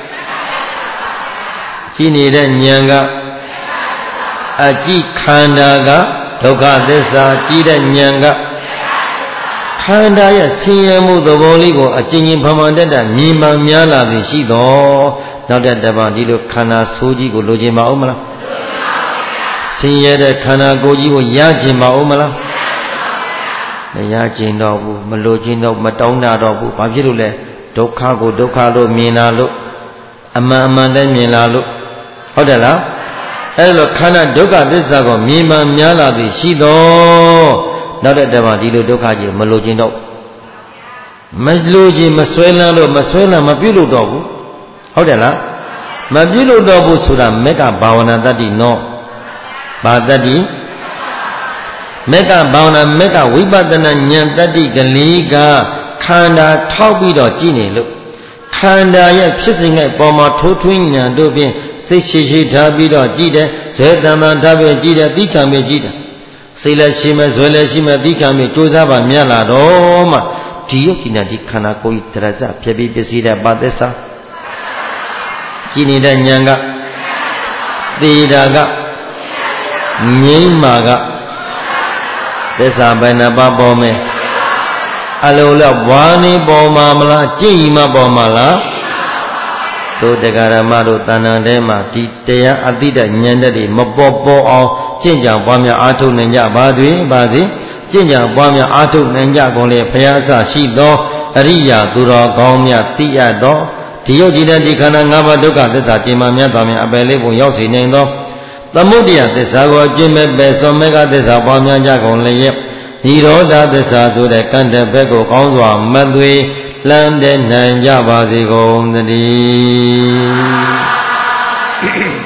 ကြည့်နေတဲ့ဉာဏ်ကအကြည့်ခန္ဓာကဒုက္ခသစ္စာကြည့်တဲ့ဉာဏ်ကခန္ဓာရဲ့ဆင်းရဲမှုသဘောလေးကိုအကျဉ်းချင်းဖမှန်တတ်တာမြင်မှန်များလာသည်ရှိတော့နောက်တဲ့တပံဒီလိုခန္ဓာဆိုးကြီးကိုလိုချင်ပါဦးမလားဆင်းရဲတဲ့ခန္ဓာကိုယ်ကြီးကိုရချင်ပါဦးမလားမရကျင်တော့ဘူးမလိုချင်တော့မတောင်းတာတော့ဘူးဘာဖြစ်လို့လဲဒုက္ခကိုဒုက္ခလို့မြင်လာလို့အမှန်အမှန်တည်းမြင်လာလို့ဟုတ်တယ်လားအဲ့လိုခန္ဓာဒုက္ခသစ္စာကိုမြင်မှများလာသည်ရှိတော့နောက်တဲ့တပါးဒီလိုဒုက္ခကြီးမလိုချင်တော့မလိုချင်မဆွဲလန်းလို့မဆွဲလန်းမပြုတ်လို့တော့ဘူးဟုတ်တယ်လားမပြုတ်လို့တော့ဘူးဆိုတာမေကဘာဝနာတတ္တိနောဘာတတ္တိမေကဘာဝနာမေကဝိပဿနာဉာဏ်တတ္တိကလေးကခန္ဓာထောက်ပြီးတော့ကြည့်နေလို့ခန္ဓာရဲ့ဖြစ်စဉ်ရဲ့ပေါ်မှာထိုးထွင်းဉာဏ်တို့ဖြင့်စိတ်ရှိရှိထားပြီးတော့ကြည့်တယ်ဇေတံတန်ထားပြီးကြည့်တယ်သိခံပြီးကြည့်တယ်စိတ်လည်းရှိမယ်ဇွဲလည်းရှိမယ်သိခံပြီးကြိုးစားပါမြတ်လာတော့မှဒီယုတ်ကိနာဒီခန္ဓာကိုယ်ဒရဇဖြစ်ပြီးပစ္စည်းတဲ့ပါသစ္စာကြည့်နေတဲ့ဉာဏ်ကသေတာကငြိမ်းမာကသစ္စာဘယ်နှပါပေါ်မယ်အလုံးလောက်ဘွားနေပေါ်မှာမလားကြည်မပေါ်မှာလားတို့တရားဓမ္မတို့တဏ္ဍာထဲမှာဒီတရားအတိတ်ဉာဏ်တွေမပေါ်ပေါ်အောင်ကျင့်ကြံပွားများအားထုတ်နိုင်ကြပါသည်ပါစေကျင့်ကြံပွားများအားထုတ်နိုင်ကြကုန်လေဘုရားအစရှိသောအရိယာသူတော်ကောင်းများသိရသောဒီယုတ်ကြည်တဲ့ဒီခန္ဓာ၅ပါးဒုက္ခသစ္စာကျင်မှမြတ်တော်များအပယ်လေးပုံရောက်စေနိုင်သောသမုဒယသစ္စာကိုအကျင့်မဲ့ပဲသောမေဃသစ္စာပွားများကြကုန်လျက်និရောဓသစ္စာဆိုတဲ့ကံတဲ့ဘက်ကိုကောင်းစွာမသွေလမ်းတဲ့နိုင်ကြပါစေကုန်သတည်း